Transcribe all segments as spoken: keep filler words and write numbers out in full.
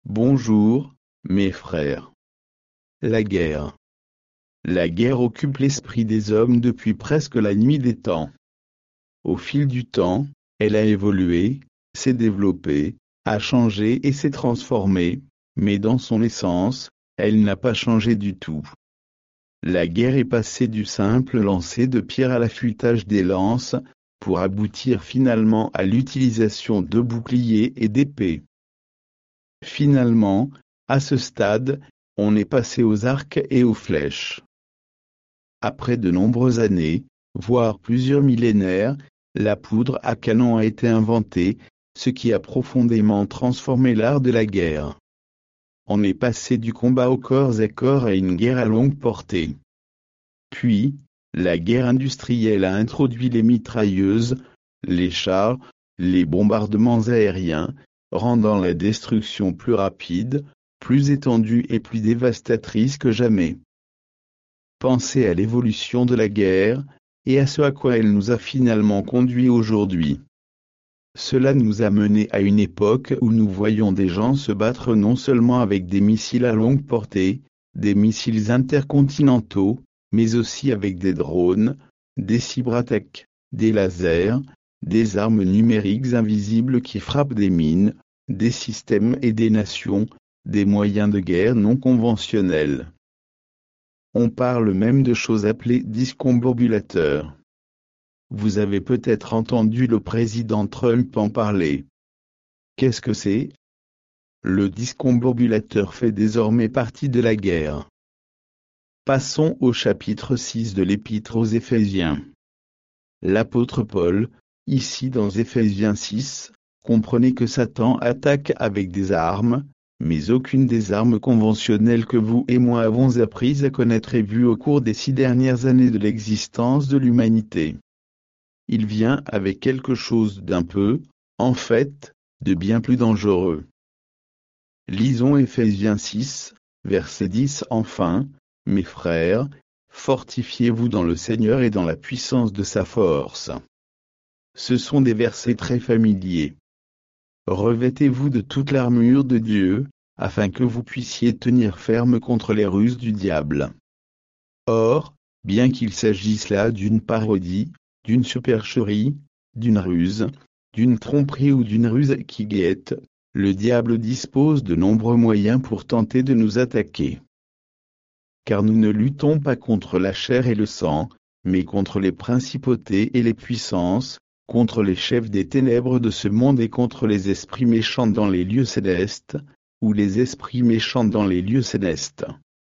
Bonjour, mes frères. La guerre. La guerre occupe l'esprit des hommes depuis presque la nuit des temps. Au fil du temps, elle a évolué, s'est développée, a changé et s'est transformée, mais dans son essence, elle n'a pas changé du tout. La guerre est passée du simple lancer de pierres à l'affûtage des lances, pour aboutir finalement à l'utilisation de boucliers et d'épées. Finalement, à ce stade, on est passé aux arcs et aux flèches. Après de nombreuses années, voire plusieurs millénaires, la poudre à canon a été inventée, ce qui a profondément transformé l'art de la guerre. On est passé du combat au corps à corps à une guerre à longue portée. Puis, la guerre industrielle a introduit les mitrailleuses, les chars, les bombardements aériens, rendant la destruction plus rapide, plus étendue et plus dévastatrice que jamais. Pensez à l'évolution de la guerre, et à ce à quoi elle nous a finalement conduits aujourd'hui. Cela nous a menés à une époque où nous voyons des gens se battre non seulement avec des missiles à longue portée, des missiles intercontinentaux, mais aussi avec des drones, des cyberattaques, des lasers, des armes numériques invisibles qui frappent des mines, des systèmes et des nations, des moyens de guerre non conventionnels. On parle même de choses appelées discombobulateurs. Vous avez peut-être entendu le président Trump en parler. Qu'est-ce que c'est? Le discombobulateur fait désormais partie de la guerre. Passons au chapitre six de l'Épître aux Éphésiens. L'apôtre Paul, ici dans Éphésiens six, comprenez que Satan attaque avec des armes, mais aucune des armes conventionnelles que vous et moi avons apprises à connaître et vues au cours des six dernières années de l'existence de l'humanité. Il vient avec quelque chose d'un peu, en fait, de bien plus dangereux. Lisons Éphésiens six, verset dix enfin, mes frères, fortifiez-vous dans le Seigneur et dans la puissance de sa force. Ce sont des versets très familiers. Revêtez-vous de toute l'armure de Dieu, afin que vous puissiez tenir ferme contre les ruses du diable. Or, bien qu'il s'agisse là d'une parodie, d'une supercherie, d'une ruse, d'une tromperie ou d'une ruse qui guette, le diable dispose de nombreux moyens pour tenter de nous attaquer. Car nous ne luttons pas contre la chair et le sang, mais contre les principautés et les puissances, contre les chefs des ténèbres de ce monde et contre les esprits méchants dans les lieux célestes, ou les esprits méchants dans les lieux célestes.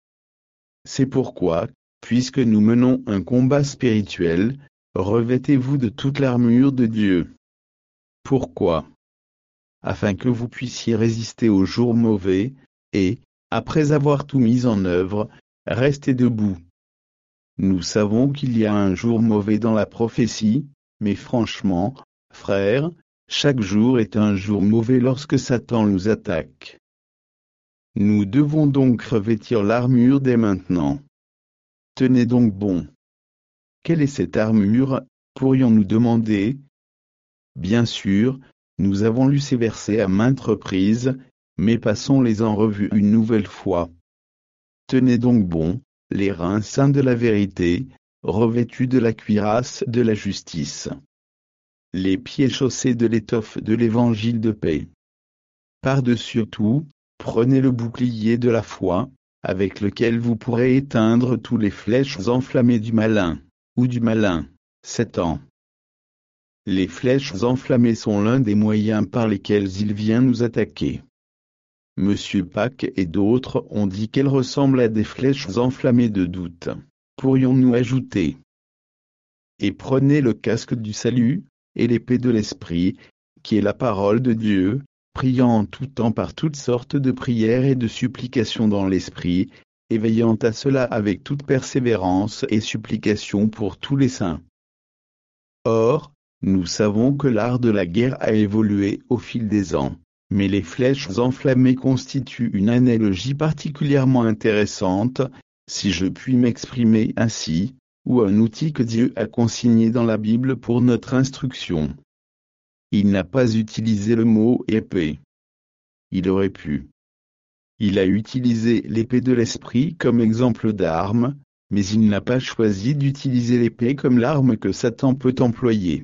C'est pourquoi, puisque nous menons un combat spirituel, revêtez-vous de toute l'armure de Dieu. Pourquoi? Afin que vous puissiez résister aux jours mauvais, et, après avoir tout mis en œuvre, rester debout. Nous savons qu'il y a un jour mauvais dans la prophétie, mais franchement, frères, chaque jour est un jour mauvais lorsque Satan nous attaque. Nous devons donc revêtir l'armure dès maintenant. Tenez donc bon. Quelle est cette armure, pourrions-nous demander? Bien sûr, nous avons lu ces versets à maintes reprises, mais passons-les en revue une nouvelle fois. Tenez donc bon, les reins saints de la vérité, revêtus de la cuirasse de la justice. Les pieds chaussés de l'étoffe de l'évangile de paix. Par-dessus tout, prenez le bouclier de la foi, avec lequel vous pourrez éteindre tous les flèches enflammées du malin, ou du malin, Satan. Les flèches enflammées sont l'un des moyens par lesquels il vient nous attaquer. Monsieur Pack et d'autres ont dit qu'elles ressemblent à des flèches enflammées de doute. Pourrions-nous ajouter? Et prenez le casque du salut, et l'épée de l'esprit, qui est la parole de Dieu, priant en tout temps par toutes sortes de prières et de supplications dans l'esprit, et veillant à cela avec toute persévérance et supplication pour tous les saints. Or, nous savons que l'art de la guerre a évolué au fil des ans, mais les flèches enflammées constituent une analogie particulièrement intéressante, si je puis m'exprimer ainsi, ou un outil que Dieu a consigné dans la Bible pour notre instruction. Il n'a pas utilisé le mot épée. Il aurait pu. Il a utilisé l'épée de l'esprit comme exemple d'arme, mais il n'a pas choisi d'utiliser l'épée comme l'arme que Satan peut employer.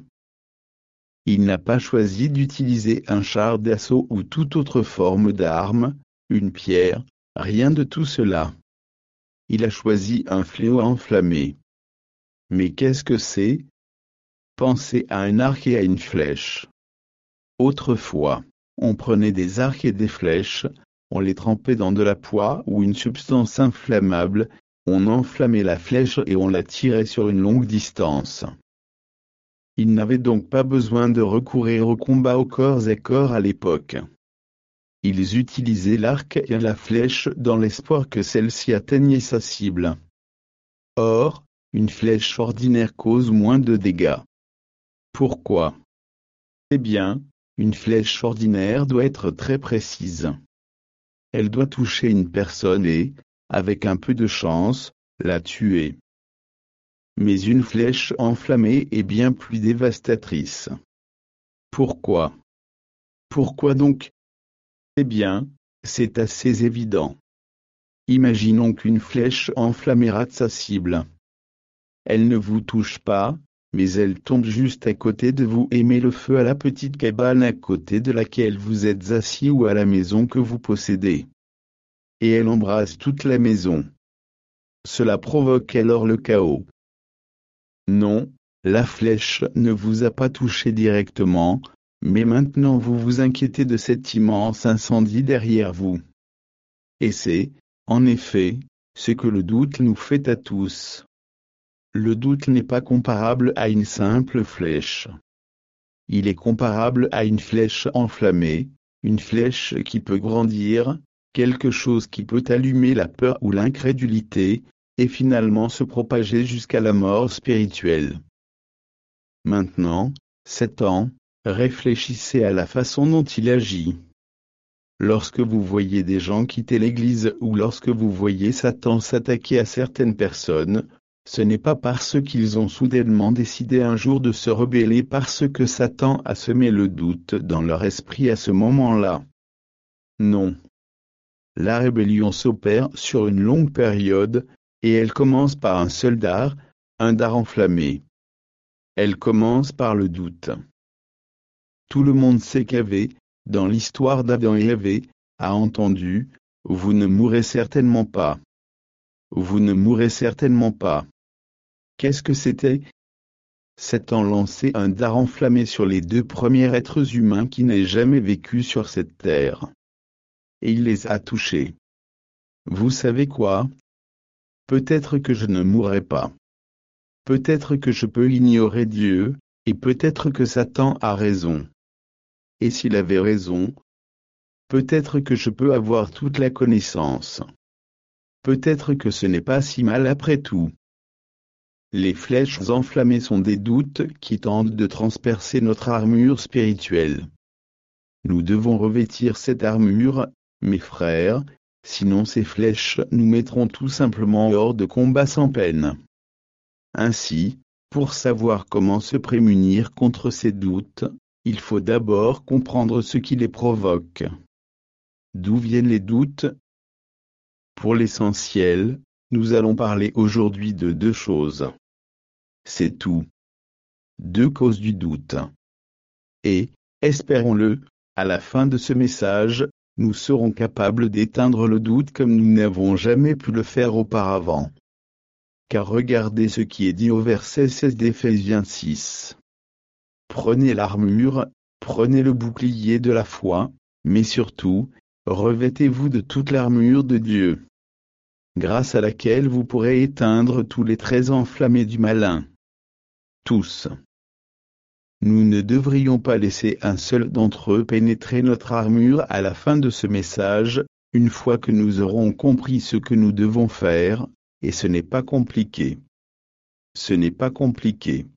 Il n'a pas choisi d'utiliser un char d'assaut ou toute autre forme d'arme, une pierre, rien de tout cela. Il a choisi un fléau enflammé. Mais qu'est-ce que c'est? Pensez à un arc et à une flèche. Autrefois, on prenait des arcs et des flèches, on les trempait dans de la poix ou une substance inflammable, on enflammait la flèche et on la tirait sur une longue distance. Ils n'avaient donc pas besoin de recourir au combat au corps à corps à l'époque. Ils utilisaient l'arc et la flèche dans l'espoir que celle-ci atteignait sa cible. Or, une flèche ordinaire cause moins de dégâts. Pourquoi? Eh bien, une flèche ordinaire doit être très précise. Elle doit toucher une personne et, avec un peu de chance, la tuer. Mais une flèche enflammée est bien plus dévastatrice. Pourquoi? Pourquoi donc? Eh bien, c'est assez évident. Imaginons qu'une flèche enflammée rate sa cible. Elle ne vous touche pas, mais elle tombe juste à côté de vous et met le feu à la petite cabane à côté de laquelle vous êtes assis ou à la maison que vous possédez. Et elle embrase toute la maison. Cela provoque alors le chaos. Non, la flèche ne vous a pas touché directement, mais maintenant vous vous inquiétez de cet immense incendie derrière vous. Et c'est, en effet, ce que le doute nous fait à tous. Le doute n'est pas comparable à une simple flèche. Il est comparable à une flèche enflammée, une flèche qui peut grandir, quelque chose qui peut allumer la peur ou l'incrédulité, et finalement se propager jusqu'à la mort spirituelle. Maintenant, Satan, réfléchissez à la façon dont il agit. Lorsque vous voyez des gens quitter l'Église ou lorsque vous voyez Satan s'attaquer à certaines personnes, ce n'est pas parce qu'ils ont soudainement décidé un jour de se rebeller parce que Satan a semé le doute dans leur esprit à ce moment-là. Non. La rébellion s'opère sur une longue période, et elle commence par un seul dard, un dard enflammé. Elle commence par le doute. Tout le monde sait qu'Ève, dans l'histoire d'Adam et Ève, a entendu « Vous ne mourrez certainement pas. Vous ne mourrez certainement pas. » Qu'est-ce que c'était? Satan lançait un dard enflammé sur les deux premiers êtres humains qui n'aient jamais vécu sur cette terre. Et il les a touchés. Vous savez quoi? Peut-être que je ne mourrai pas. Peut-être que je peux ignorer Dieu, et peut-être que Satan a raison. Et s'il avait raison, peut-être que je peux avoir toute la connaissance. Peut-être que ce n'est pas si mal après tout. Les flèches enflammées sont des doutes qui tentent de transpercer notre armure spirituelle. Nous devons revêtir cette armure, mes frères, sinon ces flèches nous mettront tout simplement hors de combat sans peine. Ainsi, pour savoir comment se prémunir contre ces doutes, il faut d'abord comprendre ce qui les provoque. D'où viennent les doutes? Pour l'essentiel, nous allons parler aujourd'hui de deux choses. C'est tout. Deux causes du doute. Et, espérons-le, à la fin de ce message, nous serons capables d'éteindre le doute comme nous n'avons jamais pu le faire auparavant. Car regardez ce qui est dit au verset seize d'Éphésiens six. Prenez l'armure, prenez le bouclier de la foi, mais surtout, revêtez-vous de toute l'armure de Dieu, grâce à laquelle vous pourrez éteindre tous les traits enflammés du malin. Tous. Nous ne devrions pas laisser un seul d'entre eux pénétrer notre armure à la fin de ce message, une fois que nous aurons compris ce que nous devons faire, et ce n'est pas compliqué. Ce n'est pas compliqué.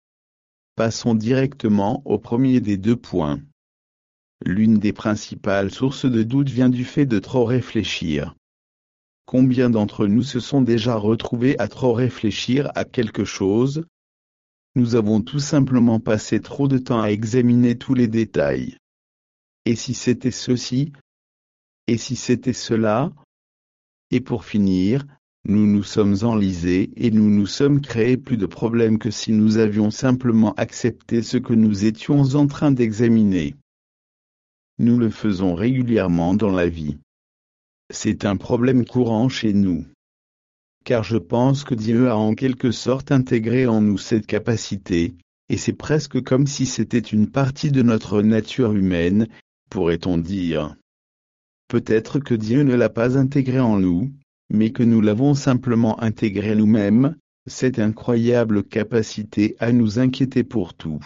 Passons directement au premier des deux points. L'une des principales sources de doute vient du fait de trop réfléchir. Combien d'entre nous se sont déjà retrouvés à trop réfléchir à quelque chose? Nous avons tout simplement passé trop de temps à examiner tous les détails. Et si c'était ceci? Et si c'était cela? Et pour finir, nous nous sommes enlisés et nous nous sommes créés plus de problèmes que si nous avions simplement accepté ce que nous étions en train d'examiner. Nous le faisons régulièrement dans la vie. C'est un problème courant chez nous. Car je pense que Dieu a en quelque sorte intégré en nous cette capacité, et c'est presque comme si c'était une partie de notre nature humaine, pourrait-on dire. Peut-être que Dieu ne l'a pas intégré en nous, mais que nous l'avons simplement intégré nous-mêmes, cette incroyable capacité à nous inquiéter pour tout.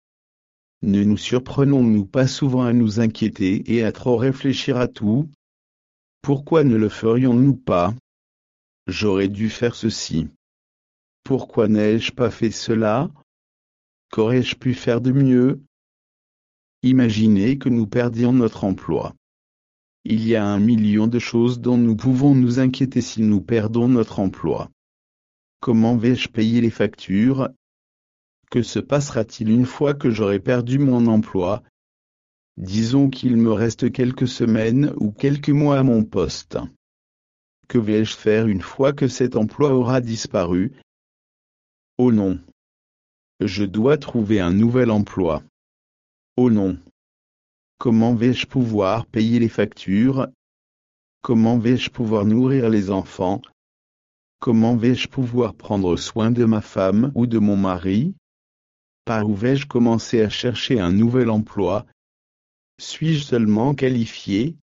Ne nous surprenons-nous pas souvent à nous inquiéter et à trop réfléchir à tout? Pourquoi ne le ferions-nous pas? J'aurais dû faire ceci. Pourquoi n'ai-je pas fait cela? Qu'aurais-je pu faire de mieux? Imaginez que nous perdions notre emploi. Il y a un million de choses dont nous pouvons nous inquiéter si nous perdons notre emploi. Comment vais-je payer les factures? Que se passera-t-il une fois que j'aurai perdu mon emploi? Disons qu'il me reste quelques semaines ou quelques mois à mon poste. Que vais-je faire une fois que cet emploi aura disparu? Oh non! Je dois trouver un nouvel emploi. Oh non! Comment vais-je pouvoir payer les factures? Comment vais-je pouvoir nourrir les enfants? Comment vais-je pouvoir prendre soin de ma femme ou de mon mari? Par où vais-je commencer à chercher un nouvel emploi? Suis-je seulement qualifié?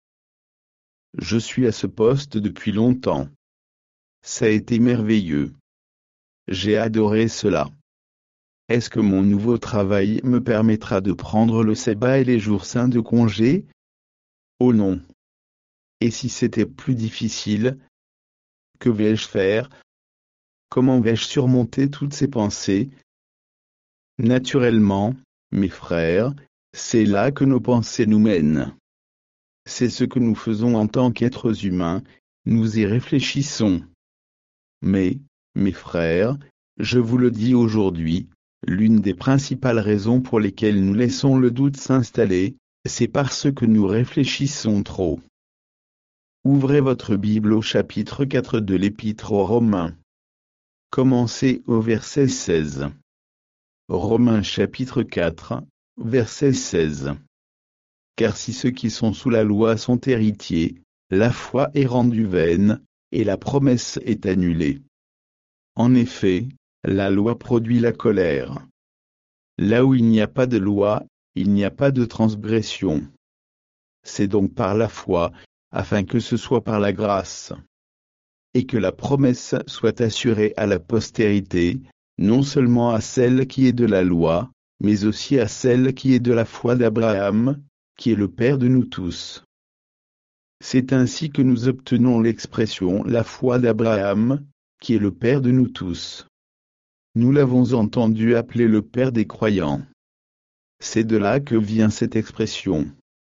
Je suis à ce poste depuis longtemps. Ça a été merveilleux. J'ai adoré cela. Est-ce que mon nouveau travail me permettra de prendre le sabbat et les jours saints de congé? Oh non! Et si c'était plus difficile? Que vais-je faire? Comment vais-je surmonter toutes ces pensées? Naturellement, mes frères, c'est là que nos pensées nous mènent. C'est ce que nous faisons en tant qu'êtres humains, nous y réfléchissons. Mais, mes frères, je vous le dis aujourd'hui, l'une des principales raisons pour lesquelles nous laissons le doute s'installer, c'est parce que nous réfléchissons trop. Ouvrez votre Bible au chapitre quatre de l'Épître aux Romains. Commencez au verset seize. Romains chapitre quatre, verset seize. Car si ceux qui sont sous la loi sont héritiers, la foi est rendue vaine, et la promesse est annulée. En effet, la loi produit la colère. Là où il n'y a pas de loi, il n'y a pas de transgression. C'est donc par la foi, afin que ce soit par la grâce. Et que la promesse soit assurée à la postérité, non seulement à celle qui est de la loi, mais aussi à celle qui est de la foi d'Abraham, qui est le Père de nous tous. C'est ainsi que nous obtenons l'expression la foi d'Abraham, qui est le Père de nous tous. Nous l'avons entendu appeler le Père des croyants. C'est de là que vient cette expression.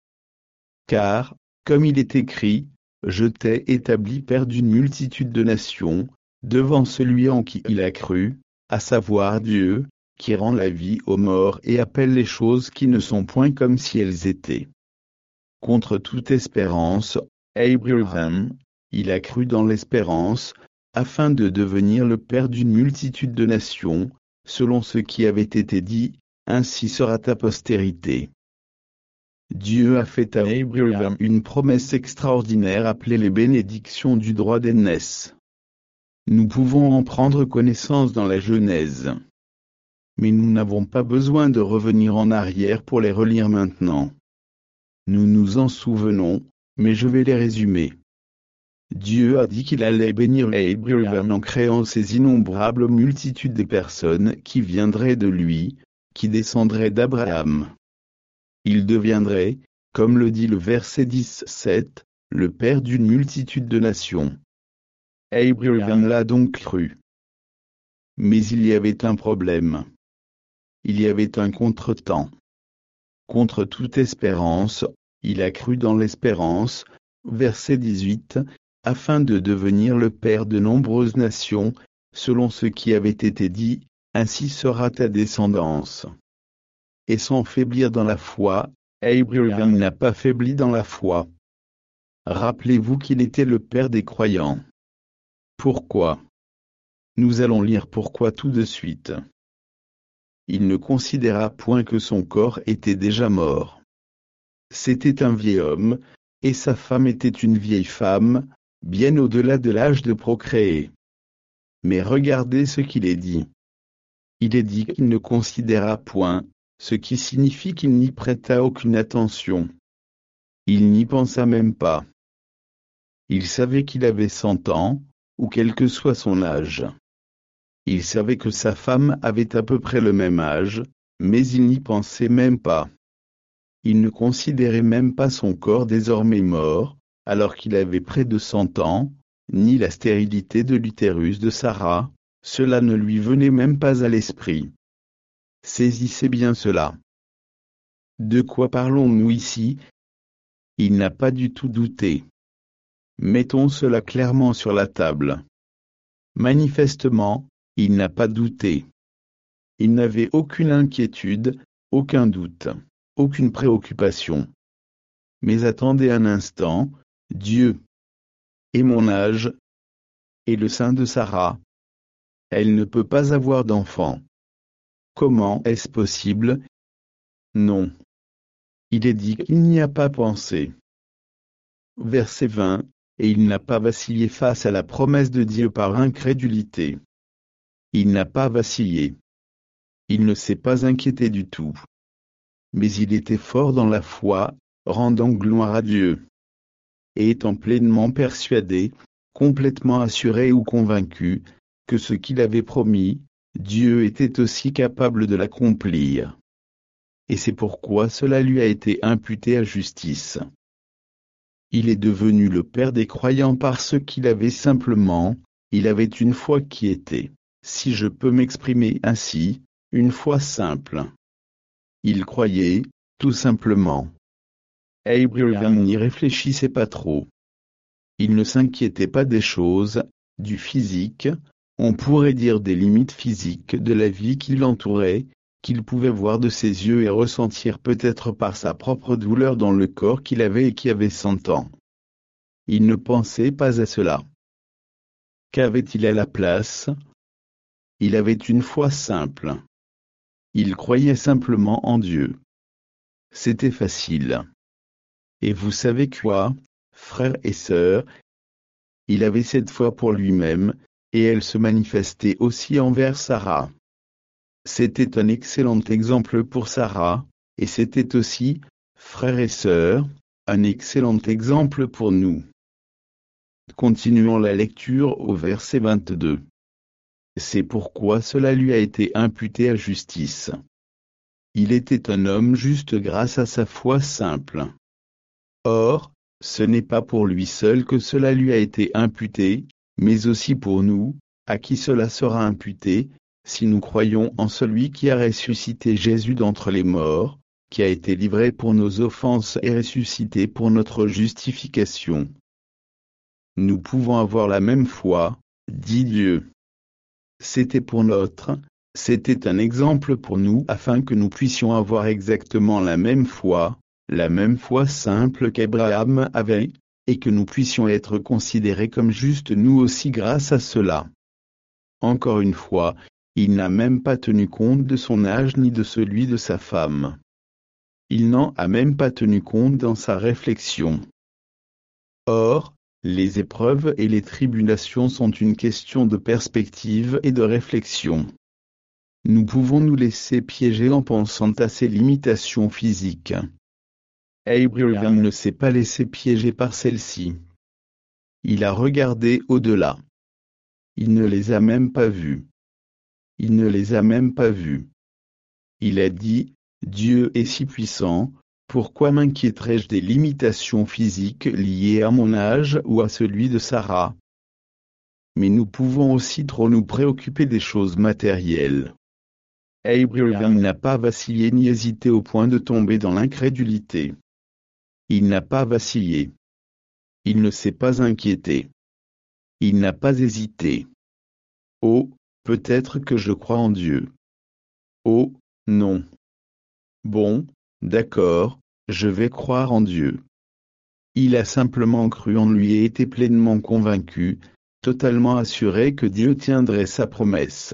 Car, comme il est écrit, je t'ai établi Père d'une multitude de nations, devant celui en qui il a cru, à savoir Dieu, qui rend la vie aux morts et appelle les choses qui ne sont point comme si elles étaient. Contre toute espérance, Abraham, il a cru dans l'espérance, afin de devenir le père d'une multitude de nations, selon ce qui avait été dit, ainsi sera ta postérité. Dieu a fait à Abraham une promesse extraordinaire appelée les bénédictions du droit d'aînesse. Nous pouvons en prendre connaissance dans la Genèse. Mais nous n'avons pas besoin de revenir en arrière pour les relire maintenant. Nous nous en souvenons, mais je vais les résumer. Dieu a dit qu'il allait bénir Abraham en créant ces innombrables multitudes de personnes qui viendraient de lui, qui descendraient d'Abraham. Il deviendrait, comme le dit le verset dix-sept, le père d'une multitude de nations. Abraham l'a donc cru. Mais il y avait un problème. Il y avait un contretemps. Contre toute espérance, il a cru dans l'espérance, verset dix-huit, afin de devenir le père de nombreuses nations, selon ce qui avait été dit, ainsi sera ta descendance. Et sans faiblir dans la foi, Abraham n'a pas faibli dans la foi. Rappelez-vous qu'il était le père des croyants. Pourquoi? Nous allons lire pourquoi tout de suite. Il ne considéra point que son corps était déjà mort. C'était un vieil homme, et sa femme était une vieille femme, bien au-delà de l'âge de procréer. Mais regardez ce qu'il est dit. Il est dit qu'il ne considéra point, ce qui signifie qu'il n'y prêta aucune attention. Il n'y pensa même pas. Il savait qu'il avait cent ans, ou quel que soit son âge. Il savait que sa femme avait à peu près le même âge, mais il n'y pensait même pas. Il ne considérait même pas son corps désormais mort, alors qu'il avait près de cent ans, ni la stérilité de l'utérus de Sarah, cela ne lui venait même pas à l'esprit. Saisissez bien cela. De quoi parlons-nous ici? Il n'a pas du tout douté. Mettons cela clairement sur la table. Manifestement, il n'a pas douté. Il n'avait aucune inquiétude, aucun doute, aucune préoccupation. Mais attendez un instant, Dieu. Et mon âge? Et le sein de Sarah? Elle ne peut pas avoir d'enfant. Comment est-ce possible? Non. Il est dit qu'il n'y a pas pensé. Verset vingt, et il n'a pas vacillé face à la promesse de Dieu par incrédulité. Il n'a pas vacillé. Il ne s'est pas inquiété du tout. Mais il était fort dans la foi, rendant gloire à Dieu. Et étant pleinement persuadé, complètement assuré ou convaincu, que ce qu'il avait promis, Dieu était aussi capable de l'accomplir. Et c'est pourquoi cela lui a été imputé à justice. Il est devenu le père des croyants parce qu'il avait simplement, il avait une foi qui était, si je peux m'exprimer ainsi, une foi simple. Il croyait, tout simplement. Abraham n'y réfléchissait pas trop. Il ne s'inquiétait pas des choses, du physique, on pourrait dire des limites physiques de la vie qui l'entourait, qu'il pouvait voir de ses yeux et ressentir peut-être par sa propre douleur dans le corps qu'il avait et qui avait cent ans. Il ne pensait pas à cela. Qu'avait-il à la place? Il avait une foi simple. Il croyait simplement en Dieu. C'était facile. Et vous savez quoi, frères et sœurs? Il avait cette foi pour lui-même, et elle se manifestait aussi envers Sarah. C'était un excellent exemple pour Sarah, et c'était aussi, frères et sœurs, un excellent exemple pour nous. Continuons la lecture au verset vingt-deux. C'est pourquoi cela lui a été imputé à justice. Il était un homme juste grâce à sa foi simple. Or, ce n'est pas pour lui seul que cela lui a été imputé, mais aussi pour nous, à qui cela sera imputé, si nous croyons en celui qui a ressuscité Jésus d'entre les morts, qui a été livré pour nos offenses et ressuscité pour notre justification. Nous pouvons avoir la même foi, dit Dieu. C'était pour notre, c'était un exemple pour nous afin que nous puissions avoir exactement la même foi, la même foi simple qu'Abraham avait, et que nous puissions être considérés comme justes nous aussi grâce à cela. Encore une fois, il n'a même pas tenu compte de son âge ni de celui de sa femme. Il n'en a même pas tenu compte dans sa réflexion. Or, les épreuves et les tribulations sont une question de perspective et de réflexion. Nous pouvons nous laisser piéger en pensant à ces limitations physiques. Abraham ne s'est pas laissé piéger par celles-ci. Il a regardé au-delà. Il ne les a même pas vues. Il ne les a même pas vues. Il a dit, Dieu est si puissant, pourquoi m'inquiéterais-je des limitations physiques liées à mon âge ou à celui de Sarah? Mais nous pouvons aussi trop nous préoccuper des choses matérielles. Abraham n'a pas vacillé ni hésité au point de tomber dans l'incrédulité. Il n'a pas vacillé. Il ne s'est pas inquiété. Il n'a pas hésité. Oh, peut-être que je crois en Dieu. Oh, non. Bon, d'accord, je vais croire en Dieu. Il a simplement cru en lui et été pleinement convaincu, totalement assuré que Dieu tiendrait sa promesse.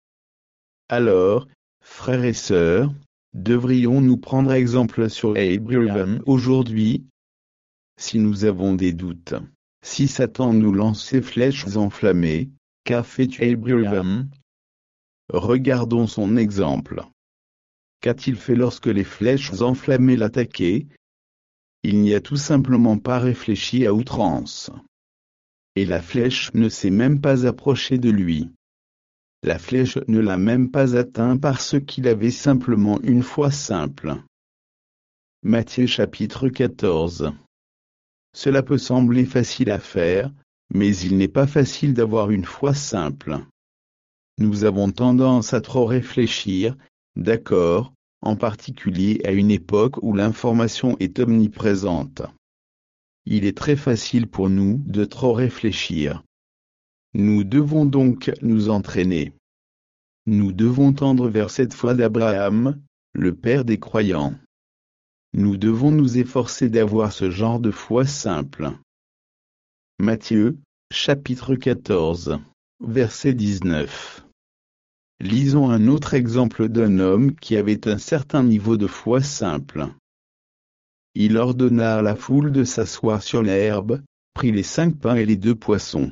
Alors, frères et sœurs, devrions-nous prendre exemple sur Abraham aujourd'hui? Si nous avons des doutes, si Satan nous lance ses flèches enflammées, qu'a fait Abraham? Regardons son exemple. Qu'a-t-il fait lorsque les flèches enflammées l'attaquaient? Il n'y a tout simplement pas réfléchi à outrance. Et la flèche ne s'est même pas approchée de lui. La flèche ne l'a même pas atteint parce qu'il avait simplement une foi simple. Matthieu chapitre quatorze. Cela peut sembler facile à faire, mais il n'est pas facile d'avoir une foi simple. Nous avons tendance à trop réfléchir, d'accord, en particulier à une époque où l'information est omniprésente. Il est très facile pour nous de trop réfléchir. Nous devons donc nous entraîner. Nous devons tendre vers cette foi d'Abraham, le père des croyants. Nous devons nous efforcer d'avoir ce genre de foi simple. Matthieu, chapitre quatorze, verset dix-neuf. Lisons un autre exemple d'un homme qui avait un certain niveau de foi simple. Il ordonna à la foule de s'asseoir sur l'herbe, prit les cinq pains et les deux poissons.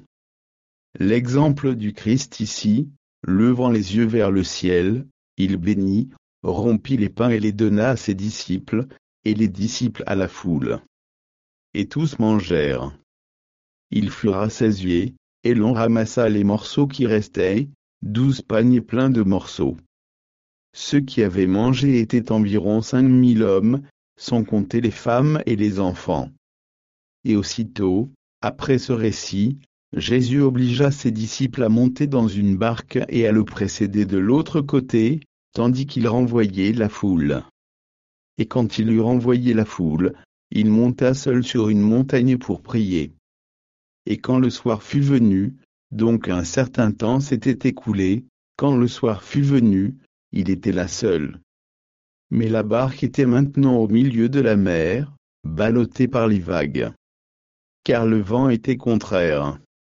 L'exemple du Christ ici, levant les yeux vers le ciel, il bénit, rompit les pains et les donna à ses disciples, et les disciples à la foule. Et tous mangèrent. Ils furent rassasiés, et l'on ramassa les morceaux qui restaient, douze paniers pleins de morceaux. Ceux qui avaient mangé étaient environ cinq mille hommes, sans compter les femmes et les enfants. Et aussitôt, après ce récit, Jésus obligea ses disciples à monter dans une barque et à le précéder de l'autre côté, tandis qu'il renvoyait la foule. Et quand il eut renvoyé la foule, il monta seul sur une montagne pour prier. Et quand le soir fut venu, donc un certain temps s'était écoulé, quand le soir fut venu, il était là seul. Mais la barque était maintenant au milieu de la mer, ballottée par les vagues. Car le vent était contraire.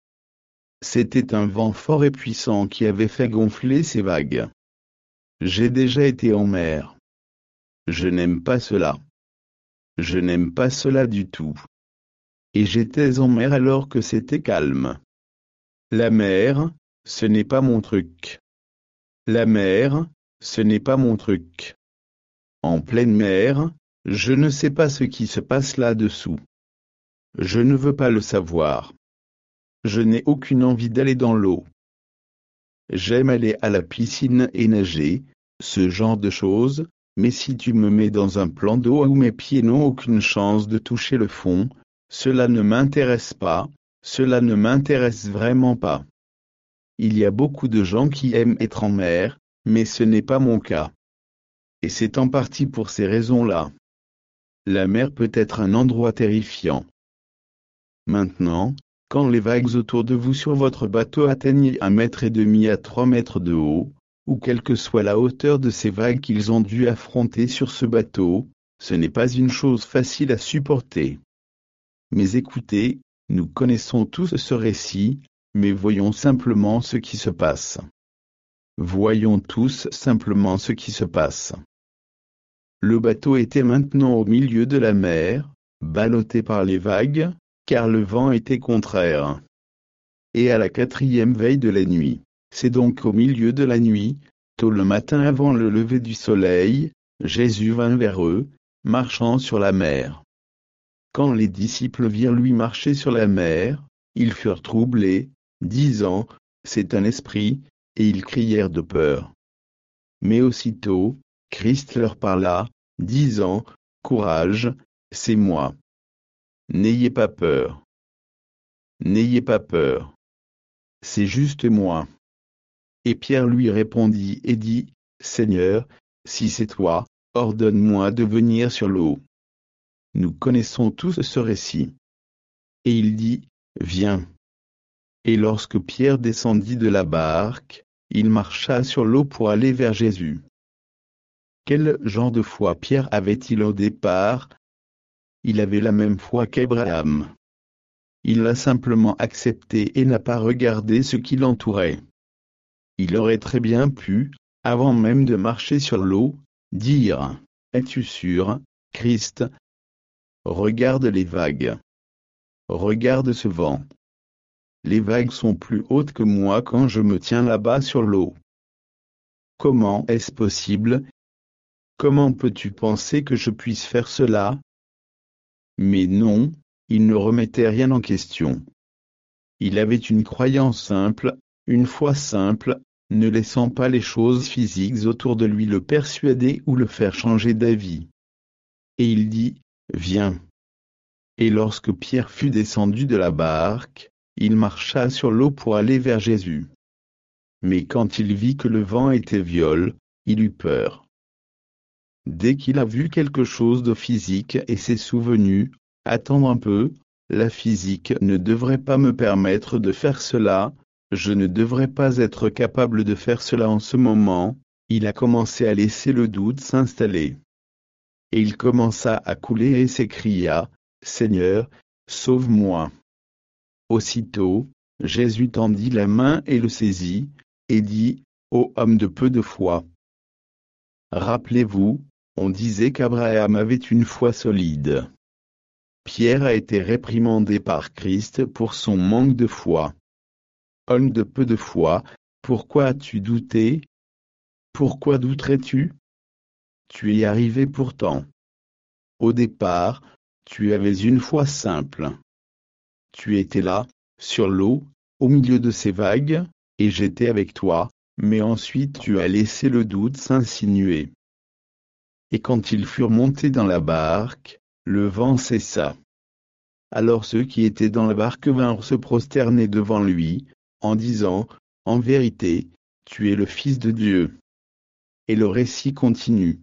C'était un vent fort et puissant qui avait fait gonfler ces vagues. J'ai déjà été en mer. Je n'aime pas cela. Je n'aime pas cela du tout. Et j'étais en mer alors que c'était calme. La mer, ce n'est pas mon truc. La mer, ce n'est pas mon truc. En pleine mer, je ne sais pas ce qui se passe là-dessous. Je ne veux pas le savoir. Je n'ai aucune envie d'aller dans l'eau. J'aime aller à la piscine et nager, ce genre de choses, mais si tu me mets dans un plan d'eau où mes pieds n'ont aucune chance de toucher le fond, cela ne m'intéresse pas, cela ne m'intéresse vraiment pas. Il y a beaucoup de gens qui aiment être en mer, mais ce n'est pas mon cas. Et c'est en partie pour ces raisons-là. La mer peut être un endroit terrifiant. Maintenant, quand les vagues autour de vous sur votre bateau atteignent un mètre et demi à trois mètres de haut, ou quelle que soit la hauteur de ces vagues qu'ils ont dû affronter sur ce bateau, ce n'est pas une chose facile à supporter. Mais écoutez, nous connaissons tous ce récit, mais voyons simplement ce qui se passe. Voyons tous simplement ce qui se passe. Le bateau était maintenant au milieu de la mer, ballotté par les vagues, car le vent était contraire. Et à la quatrième veille de la nuit, c'est donc au milieu de la nuit, tôt le matin avant le lever du soleil, Jésus vint vers eux, marchant sur la mer. Quand les disciples virent lui marcher sur la mer, ils furent troublés, disant, « C'est un esprit », et ils crièrent de peur. Mais aussitôt, Christ leur parla, disant, « Courage, c'est moi. N'ayez pas peur. N'ayez pas peur. C'est juste moi. » Et Pierre lui répondit et dit, « Seigneur, si c'est toi, ordonne-moi de venir sur l'eau. » Nous connaissons tous ce récit. Et il dit, « Viens. » Et lorsque Pierre descendit de la barque, il marcha sur l'eau pour aller vers Jésus. Quel genre de foi Pierre avait-il au départ? il avait la même foi qu'Abraham. Il l'a simplement accepté et n'a pas regardé ce qui l'entourait. Il aurait très bien pu, avant même de marcher sur l'eau, dire « Es-tu sûr, Christ ? Regarde les vagues. Regarde ce vent. Les vagues sont plus hautes que moi quand je me tiens là-bas sur l'eau. Comment est-ce possible ? Comment peux-tu penser que je puisse faire cela ? » Mais non, il ne remettait rien en question. Il avait une croyance simple, une foi simple, ne laissant pas les choses physiques autour de lui le persuader ou le faire changer d'avis. Et il dit, « Viens !» Et lorsque Pierre fut descendu de la barque, il marcha sur l'eau pour aller vers Jésus. Mais quand il vit que le vent était violent, il eut peur. Dès qu'il a vu quelque chose de physique et s'est souvenu, « Attends un peu, la physique ne devrait pas me permettre de faire cela, je ne devrais pas être capable de faire cela en ce moment », il a commencé à laisser le doute s'installer. Et il commença à couler et s'écria, « Seigneur, sauve-moi !» Aussitôt, Jésus tendit la main et le saisit, et dit, « Ô homme de peu de foi !» Rappelez-vous, on disait qu'Abraham avait une foi solide. Pierre a été réprimandé par Christ pour son manque de foi. Homme de peu de foi, pourquoi as-tu douté? Pourquoi douterais-tu? Tu y arrivais pourtant. Au départ, tu avais une foi simple. Tu étais là, sur l'eau, au milieu de ces vagues, et j'étais avec toi, mais ensuite tu as laissé le doute s'insinuer. Et quand ils furent montés dans la barque, le vent cessa. Alors ceux qui étaient dans la barque vinrent se prosterner devant lui, en disant, « En vérité, tu es le Fils de Dieu. » Et le récit continue.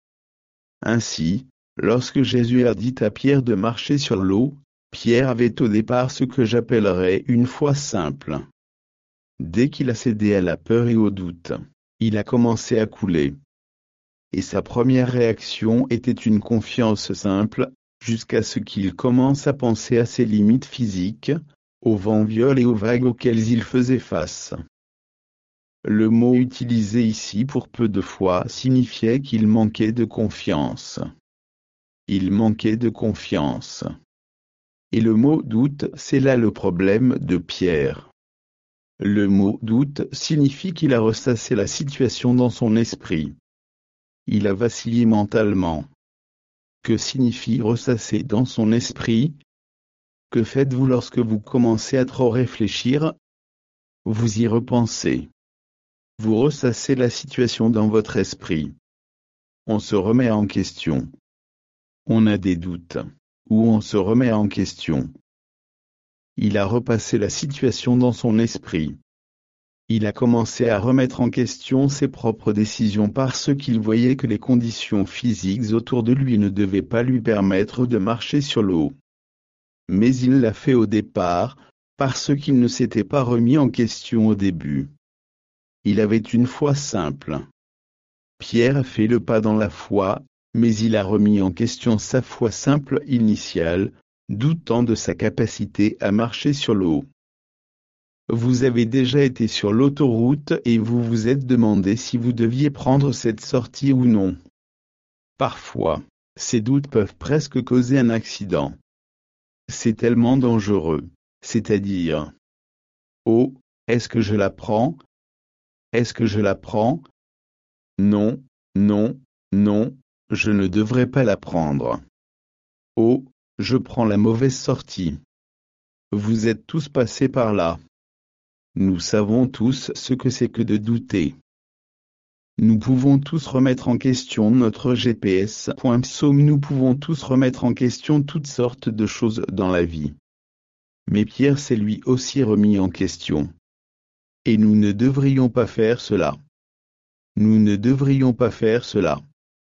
Ainsi, lorsque Jésus a dit à Pierre de marcher sur l'eau, Pierre avait au départ ce que j'appellerais une foi simple. Dès qu'il a cédé à la peur et au doute, il a commencé à couler. Et sa première réaction était une confiance simple, jusqu'à ce qu'il commence à penser à ses limites physiques, aux vents violents et aux vagues auxquelles il faisait face. Le mot utilisé ici pour peu de foi signifiait qu'il manquait de confiance. Il manquait de confiance. Et le mot doute, c'est là le problème de Pierre. Le mot doute signifie qu'il a ressassé la situation dans son esprit. Il a vacillé mentalement. Que signifie ressasser dans son esprit? Que faites-vous lorsque vous commencez à trop réfléchir? Vous y repensez. Vous ressassez la situation dans votre esprit. On se remet en question. On a des doutes. Ou on se remet en question. Il a repassé la situation dans son esprit. Il a commencé à remettre en question ses propres décisions parce qu'il voyait que les conditions physiques autour de lui ne devaient pas lui permettre de marcher sur l'eau. Mais il l'a fait au départ, parce qu'il ne s'était pas remis en question au début. Il avait une foi simple. Pierre a fait le pas dans la foi, mais il a remis en question sa foi simple initiale, doutant de sa capacité à marcher sur l'eau. Vous avez déjà été sur l'autoroute et vous vous êtes demandé si vous deviez prendre cette sortie ou non. Parfois, ces doutes peuvent presque causer un accident. C'est tellement dangereux, c'est-à-dire, oh, est-ce que je la prends? Est-ce que je la prends? Non, non, non, je ne devrais pas la prendre. Oh, je prends la mauvaise sortie. Vous êtes tous passés par là. Nous savons tous ce que c'est que de douter. Nous pouvons tous remettre en question notre G P S. Psaume, nous pouvons tous remettre en question toutes sortes de choses dans la vie. Mais Pierre s'est lui aussi remis en question. Et nous ne devrions pas faire cela. Nous ne devrions pas faire cela.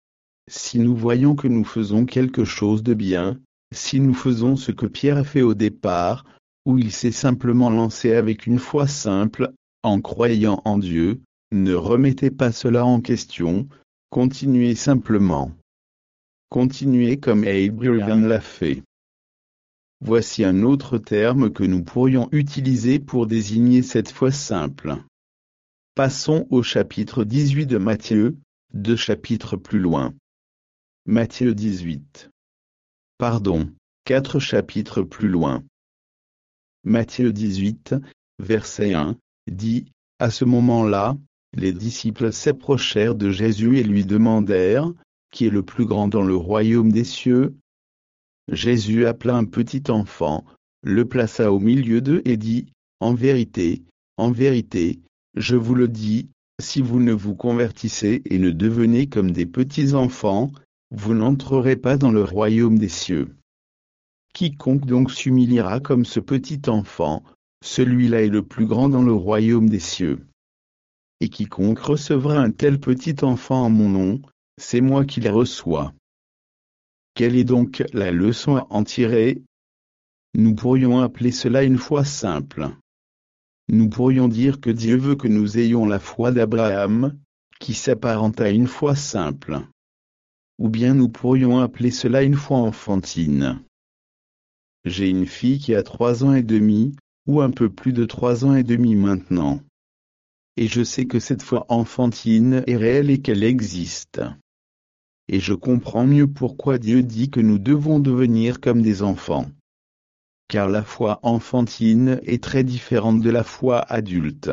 Si nous voyons que nous faisons quelque chose de bien, si nous faisons ce que Pierre a fait au départ, où il s'est simplement lancé avec une foi simple, en croyant en Dieu, ne remettez pas cela en question, continuez simplement. continuez comme Abraham l'a fait. Voici un autre terme que nous pourrions utiliser pour désigner cette foi simple. Passons au chapitre dix-huit de Matthieu, deux chapitres plus loin. Matthieu dix-huit. Pardon, quatre chapitres plus loin. Matthieu dix-huit, verset un, dit, « À ce moment-là, les disciples s'approchèrent de Jésus et lui demandèrent, « Qui est le plus grand dans le royaume des cieux ?» Jésus appela un petit enfant, le plaça au milieu d'eux et dit, « En vérité, en vérité, je vous le dis, si vous ne vous convertissez et ne devenez comme des petits enfants, vous n'entrerez pas dans le royaume des cieux. Quiconque donc s'humiliera comme ce petit enfant, celui-là est le plus grand dans le royaume des cieux. Et quiconque recevra un tel petit enfant en mon nom, c'est moi qui les reçois. » Quelle est donc la leçon à en tirer? Nous pourrions appeler cela une foi simple. Nous pourrions dire que Dieu veut que nous ayons la foi d'Abraham, qui s'apparente à une foi simple. Ou bien nous pourrions appeler cela une foi enfantine. J'ai une fille qui a trois ans et demi, ou un peu plus de trois ans et demi maintenant. Et je sais que cette foi enfantine est réelle et qu'elle existe. Et je comprends mieux pourquoi Dieu dit que nous devons devenir comme des enfants. Car la foi enfantine est très différente de la foi adulte.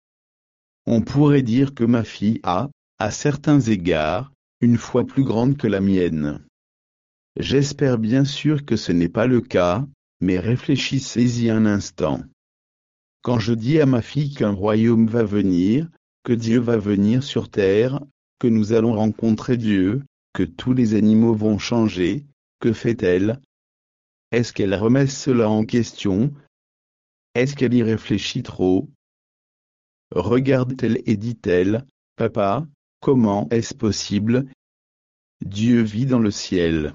On pourrait dire que ma fille a, à certains égards, une foi plus grande que la mienne. J'espère bien sûr que ce n'est pas le cas, mais réfléchissez-y un instant. Quand je dis à ma fille qu'un royaume va venir, que Dieu va venir sur terre, que nous allons rencontrer Dieu, que tous les animaux vont changer, que fait-elle? Est-ce qu'elle remet cela en question? Est-ce qu'elle y réfléchit trop? Regarde-t-elle et dit-elle, « Papa, comment est-ce possible? Dieu vit dans le ciel.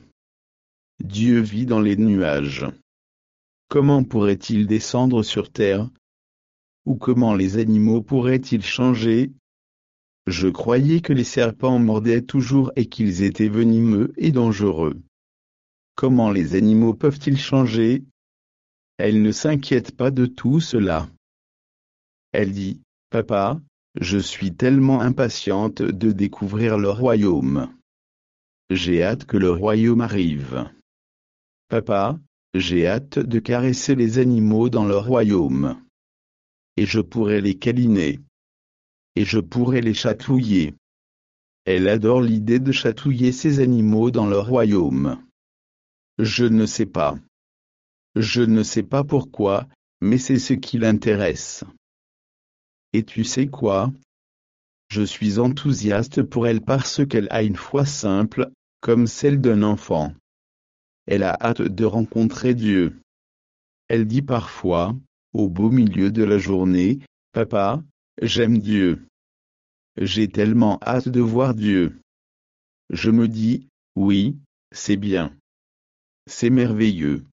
Dieu vit dans les nuages. Comment pourrait-il descendre sur terre? Ou comment les animaux pourraient-ils changer? Je croyais que les serpents mordaient toujours et qu'ils étaient venimeux et dangereux. Comment les animaux peuvent-ils changer? » Elle ne s'inquiète pas de tout cela. Elle dit, « Papa, je suis tellement impatiente de découvrir le royaume. J'ai hâte que le royaume arrive. Papa, j'ai hâte de caresser les animaux dans le royaume. Et je pourrai les câliner. Et je pourrai les chatouiller. » Elle adore l'idée de chatouiller ces animaux dans le royaume. Je ne sais pas. Je ne sais pas pourquoi, mais c'est ce qui l'intéresse. Et tu sais quoi? Je suis enthousiaste pour elle parce qu'elle a une foi simple, comme celle d'un enfant. Elle a hâte de rencontrer Dieu. Elle dit parfois, au beau milieu de la journée, « Papa, j'aime Dieu. J'ai tellement hâte de voir Dieu. » Je me dis, oui, c'est bien. C'est merveilleux.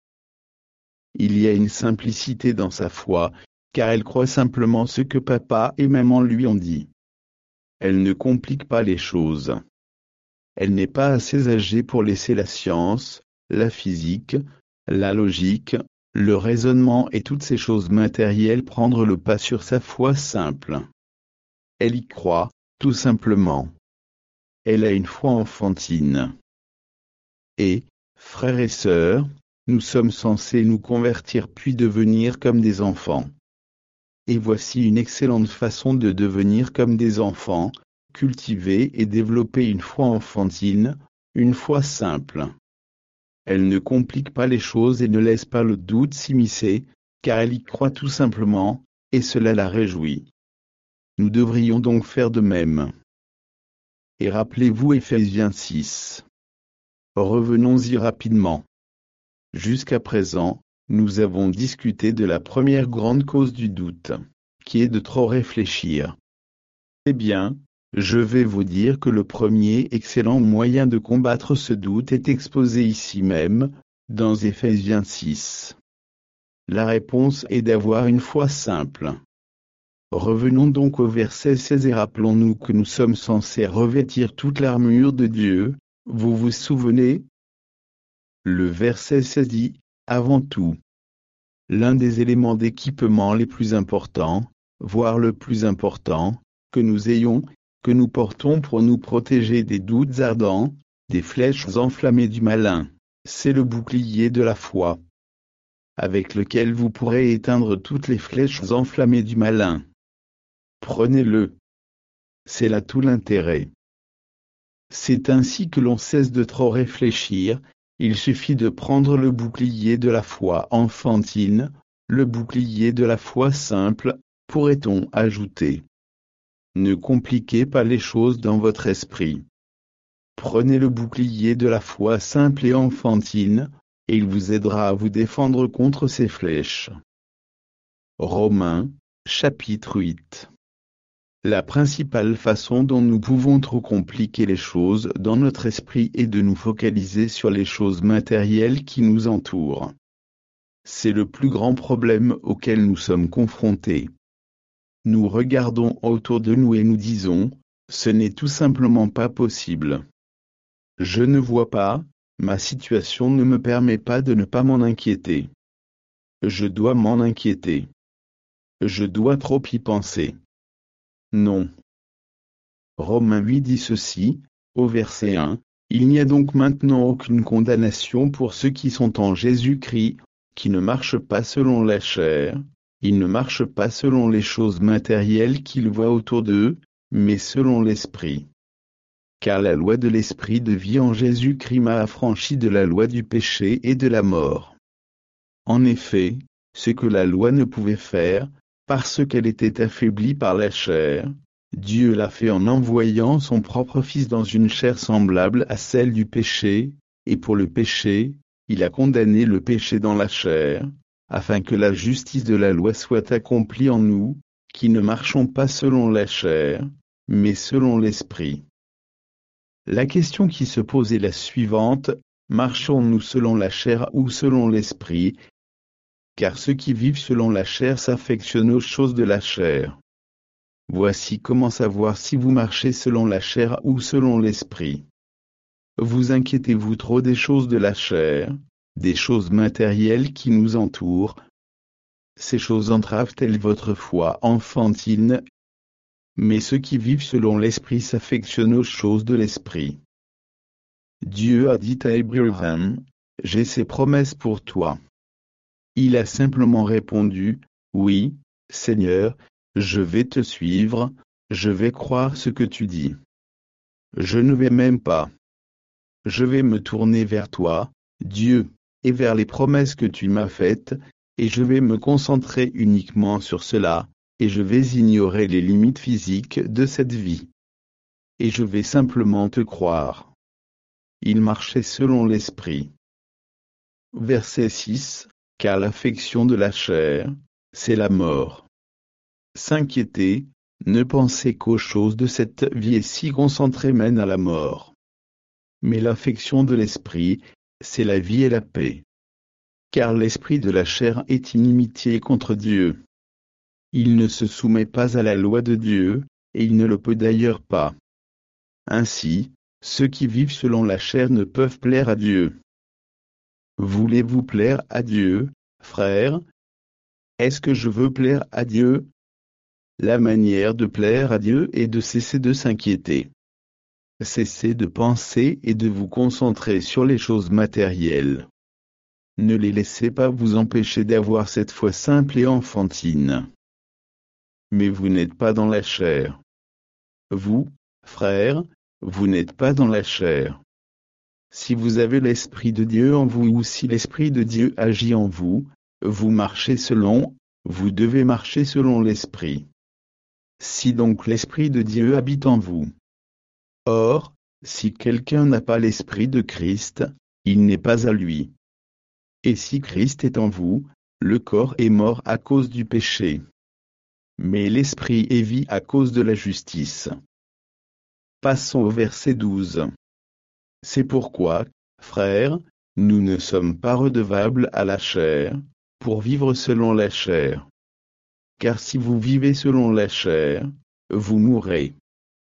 Il y a une simplicité dans sa foi, car elle croit simplement ce que papa et maman lui ont dit. Elle ne complique pas les choses. Elle n'est pas assez âgée pour laisser la science, la physique, la logique, le raisonnement et toutes ces choses matérielles prendre le pas sur sa foi simple. Elle y croit, tout simplement. Elle a une foi enfantine. Et, frères et sœurs, nous sommes censés nous convertir puis devenir comme des enfants. Et voici une excellente façon de devenir comme des enfants, cultiver et développer une foi enfantine, une foi simple. Elle ne complique pas les choses et ne laisse pas le doute s'immiscer, car elle y croit tout simplement, et cela la réjouit. Nous devrions donc faire de même. Et rappelez-vous Éphésiens six. Revenons-y rapidement. Jusqu'à présent, nous avons discuté de la première grande cause du doute, qui est de trop réfléchir. Eh bien, je vais vous dire que le premier excellent moyen de combattre ce doute est exposé ici même, dans Éphésiens six. La réponse est d'avoir une foi simple. Revenons donc au verset seize et rappelons-nous que nous sommes censés revêtir toute l'armure de Dieu, Vous vous souvenez? Le verset seize dit, avant tout, l'un des éléments d'équipement les plus importants, voire le plus important, que nous ayons, que nous portons pour nous protéger des doutes ardents, des flèches enflammées du malin, c'est le bouclier de la foi, avec lequel vous pourrez éteindre toutes les flèches enflammées du malin. Prenez-le. C'est là tout l'intérêt. C'est ainsi que l'on cesse de trop réfléchir, il suffit de prendre le bouclier de la foi enfantine, le bouclier de la foi simple, pourrait-on ajouter. Ne compliquez pas les choses dans votre esprit. Prenez le bouclier de la foi simple et enfantine, et il vous aidera à vous défendre contre ces flèches. Romains, chapitre huit. La principale façon dont nous pouvons trop compliquer les choses dans notre esprit est de nous focaliser sur les choses matérielles qui nous entourent. C'est le plus grand problème auquel nous sommes confrontés. Nous regardons autour de nous et nous disons, ce n'est tout simplement pas possible. Je ne vois pas, ma situation ne me permet pas de ne pas m'en inquiéter. Je dois m'en inquiéter. Je dois trop y penser. Non. Romains huit dit ceci, au verset un, il n'y a donc maintenant aucune condamnation pour ceux qui sont en Jésus-Christ, qui ne marchent pas selon la chair, ils ne marchent pas selon les choses matérielles qu'ils voient autour d'eux, mais selon l'Esprit. Car la loi de l'Esprit de vie en Jésus-Christ m'a affranchi de la loi du péché et de la mort. En effet, ce que la loi ne pouvait faire, parce qu'elle était affaiblie par la chair, Dieu l'a fait en envoyant son propre Fils dans une chair semblable à celle du péché, et pour le péché, il a condamné le péché dans la chair, afin que la justice de la loi soit accomplie en nous, qui ne marchons pas selon la chair, mais selon l'Esprit. La question qui se pose est la suivante, marchons-nous selon la chair ou selon l'Esprit? Car ceux qui vivent selon la chair s'affectionnent aux choses de la chair. Voici comment savoir si vous marchez selon la chair ou selon l'Esprit. Vous inquiétez-vous trop des choses de la chair, des choses matérielles qui nous entourent? Ces choses entravent-elles votre foi enfantine? Mais ceux qui vivent selon l'Esprit s'affectionnent aux choses de l'Esprit. Dieu a dit à Abraham, « J'ai ces promesses pour toi. » Il a simplement répondu, « Oui, Seigneur, je vais te suivre, je vais croire ce que tu dis. Je ne vais même pas. Je vais me tourner vers toi, Dieu, et vers les promesses que tu m'as faites, et je vais me concentrer uniquement sur cela, et je vais ignorer les limites physiques de cette vie. Et je vais simplement te croire. » Il marchait selon l'Esprit. Verset six. Car l'affection de la chair, c'est la mort. S'inquiéter, ne penser qu'aux choses de cette vie et s'y concentrer mène à la mort. Mais l'affection de l'Esprit, c'est la vie et la paix. Car l'esprit de la chair est inimitié contre Dieu. Il ne se soumet pas à la loi de Dieu, et il ne le peut d'ailleurs pas. Ainsi, ceux qui vivent selon la chair ne peuvent plaire à Dieu. Voulez-vous plaire à Dieu, frères? Est-ce que je veux plaire à Dieu? La manière de plaire à Dieu est de cesser de s'inquiéter. Cessez de penser et de vous concentrer sur les choses matérielles. Ne les laissez pas vous empêcher d'avoir cette foi simple et enfantine. Mais vous n'êtes pas dans la chair. Vous, frères, vous n'êtes pas dans la chair. Si vous avez l'Esprit de Dieu en vous ou si l'Esprit de Dieu agit en vous, vous marchez selon, vous devez marcher selon l'Esprit. Si donc l'Esprit de Dieu habite en vous. Or, si quelqu'un n'a pas l'Esprit de Christ, il n'est pas à lui. Et si Christ est en vous, le corps est mort à cause du péché. Mais l'Esprit est vie à cause de la justice. Passons au verset douze. C'est pourquoi, frères, nous ne sommes pas redevables à la chair, pour vivre selon la chair. Car si vous vivez selon la chair, vous mourrez.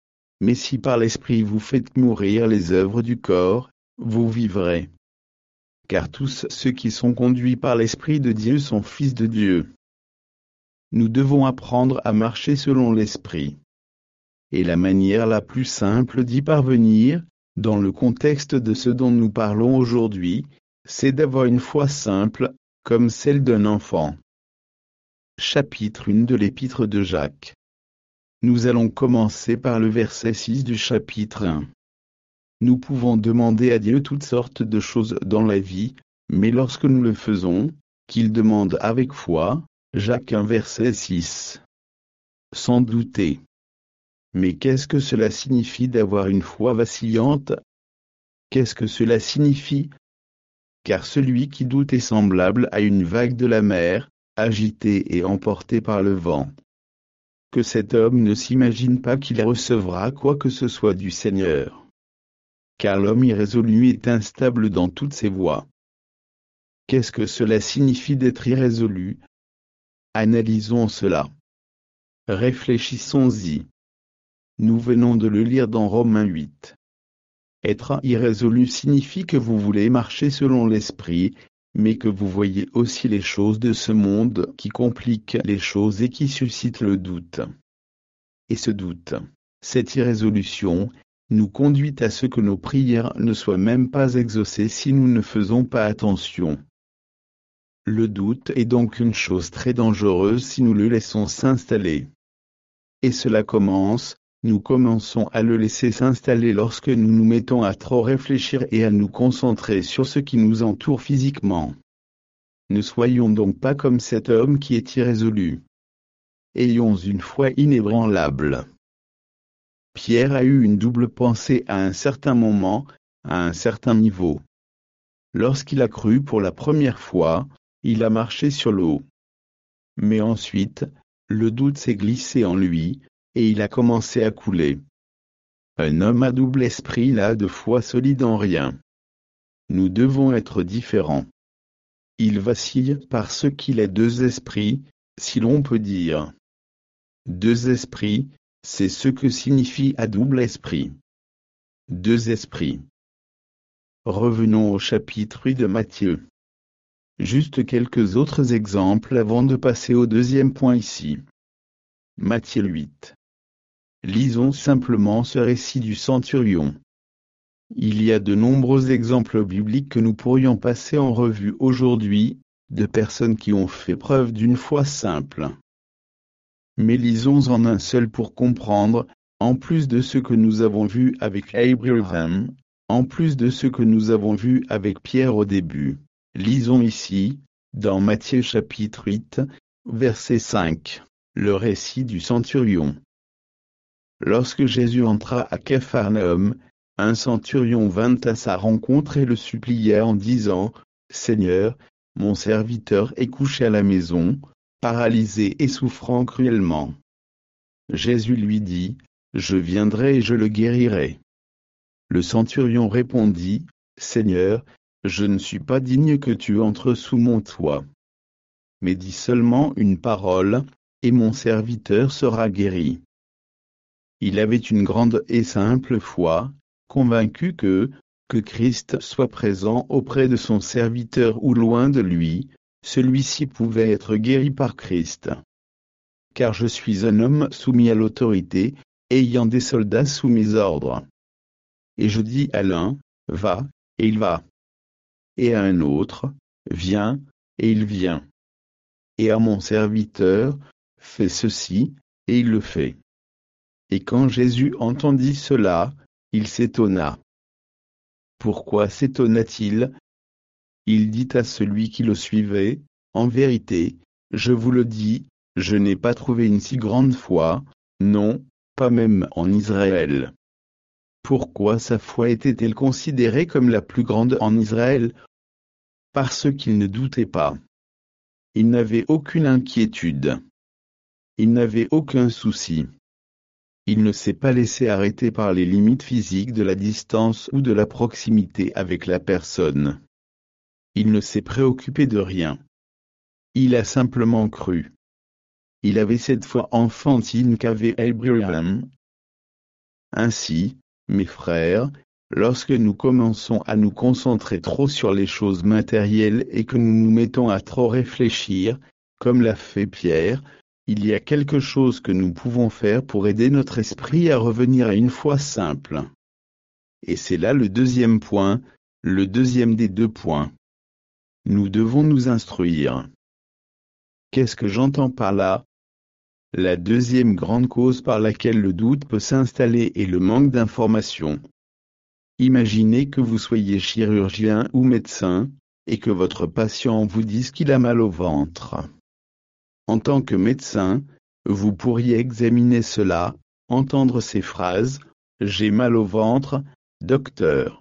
mais si par l'Esprit vous faites mourir les œuvres du corps, vous vivrez. Car tous ceux qui sont conduits par l'Esprit de Dieu sont fils de Dieu. Nous devons apprendre à marcher selon l'Esprit. Et la manière la plus simple d'y parvenir, dans le contexte de ce dont nous parlons aujourd'hui, c'est d'avoir une foi simple, comme celle d'un enfant. Chapitre un de l'Épître de Jacques. Nous allons commencer par le verset six du chapitre un. Nous pouvons demander à Dieu toutes sortes de choses dans la vie, mais lorsque nous le faisons, qu'il demande avec foi, Jacques un verset six. Sans douter. Mais qu'est-ce que cela signifie d'avoir une foi vacillante? Qu'est-ce que cela signifie? Car celui qui doute est semblable à une vague de la mer, agitée et emportée par le vent. Que cet homme ne s'imagine pas qu'il recevra quoi que ce soit du Seigneur. Car l'homme irrésolu est instable dans toutes ses voies. Qu'est-ce que cela signifie d'être irrésolu? Analysons cela. Réfléchissons-y. Nous venons de le lire dans Romains huit. Être irrésolu signifie que vous voulez marcher selon l'Esprit, mais que vous voyez aussi les choses de ce monde qui compliquent les choses et qui suscitent le doute. Et ce doute, cette irrésolution, nous conduit à ce que nos prières ne soient même pas exaucées si nous ne faisons pas attention. Le doute est donc une chose très dangereuse si nous le laissons s'installer. Et cela commence, nous commençons à le laisser s'installer lorsque nous nous mettons à trop réfléchir et à nous concentrer sur ce qui nous entoure physiquement. Ne soyons donc pas comme cet homme qui est irrésolu. Ayons une foi inébranlable. Pierre a eu une double pensée à un certain moment, à un certain niveau. Lorsqu'il a cru pour la première fois, il a marché sur l'eau. Mais ensuite, le doute s'est glissé en lui, et il a commencé à couler. Un homme à double esprit n'a de foi solide en rien. Nous devons être différents. Il vacille parce qu'il est deux esprits, si l'on peut dire. Deux esprits, c'est ce que signifie à double esprit. Deux esprits. Revenons au chapitre huit de Matthieu. Juste quelques autres exemples avant de passer au deuxième point ici. Matthieu huit. Lisons simplement ce récit du centurion. Il y a de nombreux exemples bibliques que nous pourrions passer en revue aujourd'hui, de personnes qui ont fait preuve d'une foi simple. Mais lisons en un seul pour comprendre, en plus de ce que nous avons vu avec Abraham, en plus de ce que nous avons vu avec Pierre au début. Lisons ici, dans Matthieu chapitre huit, verset cinq, le récit du centurion. Lorsque Jésus entra à Capharnaüm, un centurion vint à sa rencontre et le supplia en disant, « Seigneur, mon serviteur est couché à la maison, paralysé et souffrant cruellement. » Jésus lui dit, « Je viendrai et je le guérirai. » Le centurion répondit, « Seigneur, je ne suis pas digne que tu entres sous mon toit. Mais dis seulement une parole, et mon serviteur sera guéri. » Il avait une grande et simple foi, convaincu que, que Christ soit présent auprès de son serviteur ou loin de lui, celui-ci pouvait être guéri par Christ. Car je suis un homme soumis à l'autorité, ayant des soldats sous mes ordres. Et je dis à l'un, va, et il va. Et à un autre, viens, et il vient. Et à mon serviteur, fais ceci, et il le fait. Et quand Jésus entendit cela, il s'étonna. Pourquoi s'étonna-t-il? Il dit à celui qui le suivait, en vérité, je vous le dis, je n'ai pas trouvé une si grande foi, non, pas même en Israël. Pourquoi sa foi était-elle considérée comme la plus grande en Israël? Parce qu'il ne doutait pas. Il n'avait aucune inquiétude. Il n'avait aucun souci. Il ne s'est pas laissé arrêter par les limites physiques de la distance ou de la proximité avec la personne. Il ne s'est préoccupé de rien. Il a simplement cru. Il avait cette foi enfantine qu'avait Abraham. Ainsi, mes frères, lorsque nous commençons à nous concentrer trop sur les choses matérielles et que nous nous mettons à trop réfléchir, comme l'a fait Pierre, il y a quelque chose que nous pouvons faire pour aider notre esprit à revenir à une foi simple. Et c'est là le deuxième point, le deuxième des deux points. Nous devons nous instruire. Qu'est-ce que j'entends par là? La deuxième grande cause par laquelle le doute peut s'installer est le manque d'information. Imaginez que vous soyez chirurgien ou médecin, et que votre patient vous dise qu'il a mal au ventre. En tant que médecin, vous pourriez examiner cela, entendre ces phrases « J'ai mal au ventre, docteur ».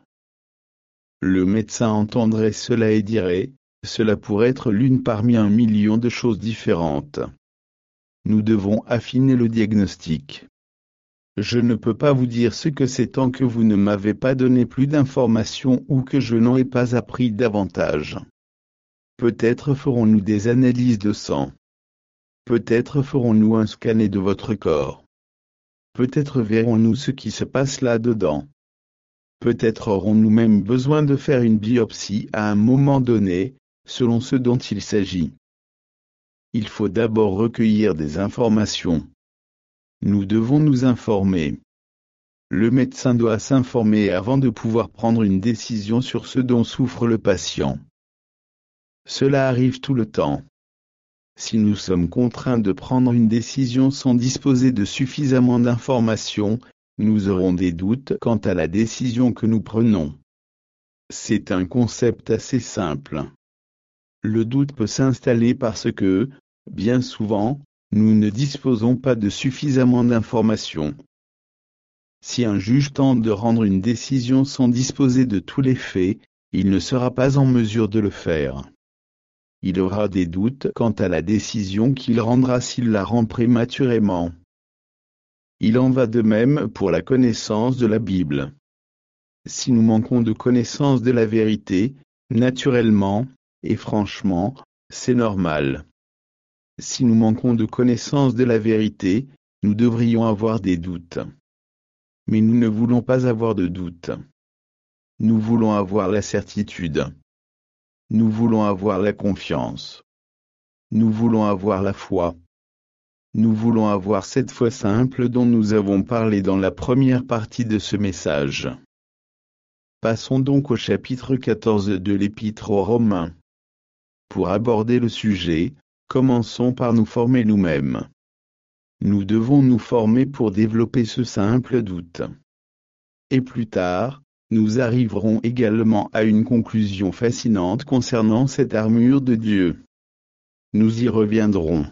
Le médecin entendrait cela et dirait « Cela pourrait être l'une parmi un million de choses différentes ». Nous devons affiner le diagnostic. Je ne peux pas vous dire ce que c'est tant que vous ne m'avez pas donné plus d'informations ou que je n'en ai pas appris davantage. Peut-être ferons-nous des analyses de sang. Peut-être ferons-nous un scanner de votre corps. Peut-être verrons-nous ce qui se passe là-dedans. Peut-être aurons-nous même besoin de faire une biopsie à un moment donné, selon ce dont il s'agit. Il faut d'abord recueillir des informations. Nous devons nous informer. Le médecin doit s'informer avant de pouvoir prendre une décision sur ce dont souffre le patient. Cela arrive tout le temps. Si nous sommes contraints de prendre une décision sans disposer de suffisamment d'informations, nous aurons des doutes quant à la décision que nous prenons. C'est un concept assez simple. Le doute peut s'installer parce que, bien souvent, nous ne disposons pas de suffisamment d'informations. Si un juge tente de rendre une décision sans disposer de tous les faits, il ne sera pas en mesure de le faire. Il aura des doutes quant à la décision qu'il rendra s'il la rend prématurément. Il en va de même pour la connaissance de la Bible. Si nous manquons de connaissance de la vérité, naturellement, et franchement, c'est normal. Si nous manquons de connaissance de la vérité, nous devrions avoir des doutes. Mais nous ne voulons pas avoir de doutes. Nous voulons avoir la certitude. Nous voulons avoir la confiance. Nous voulons avoir la foi. Nous voulons avoir cette foi simple dont nous avons parlé dans la première partie de ce message. Passons donc au chapitre quatorze de l'Épître aux Romains. Pour aborder le sujet, commençons par nous former nous-mêmes. Nous devons nous former pour développer ce simple doute. Et plus tard, nous arriverons également à une conclusion fascinante concernant cette armure de Dieu. Nous y reviendrons.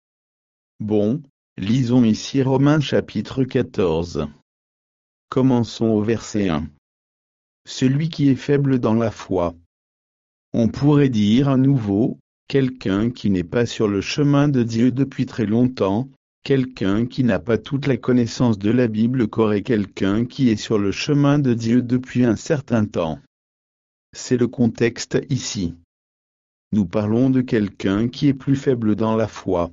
Bon, lisons ici Romains chapitre quatorze. Commençons au verset un. Celui qui est faible dans la foi. On pourrait dire à nouveau, quelqu'un qui n'est pas sur le chemin de Dieu depuis très longtemps, quelqu'un qui n'a pas toute la connaissance de la Bible qu'aurait quelqu'un qui est sur le chemin de Dieu depuis un certain temps. C'est le contexte ici. Nous parlons de quelqu'un qui est plus faible dans la foi.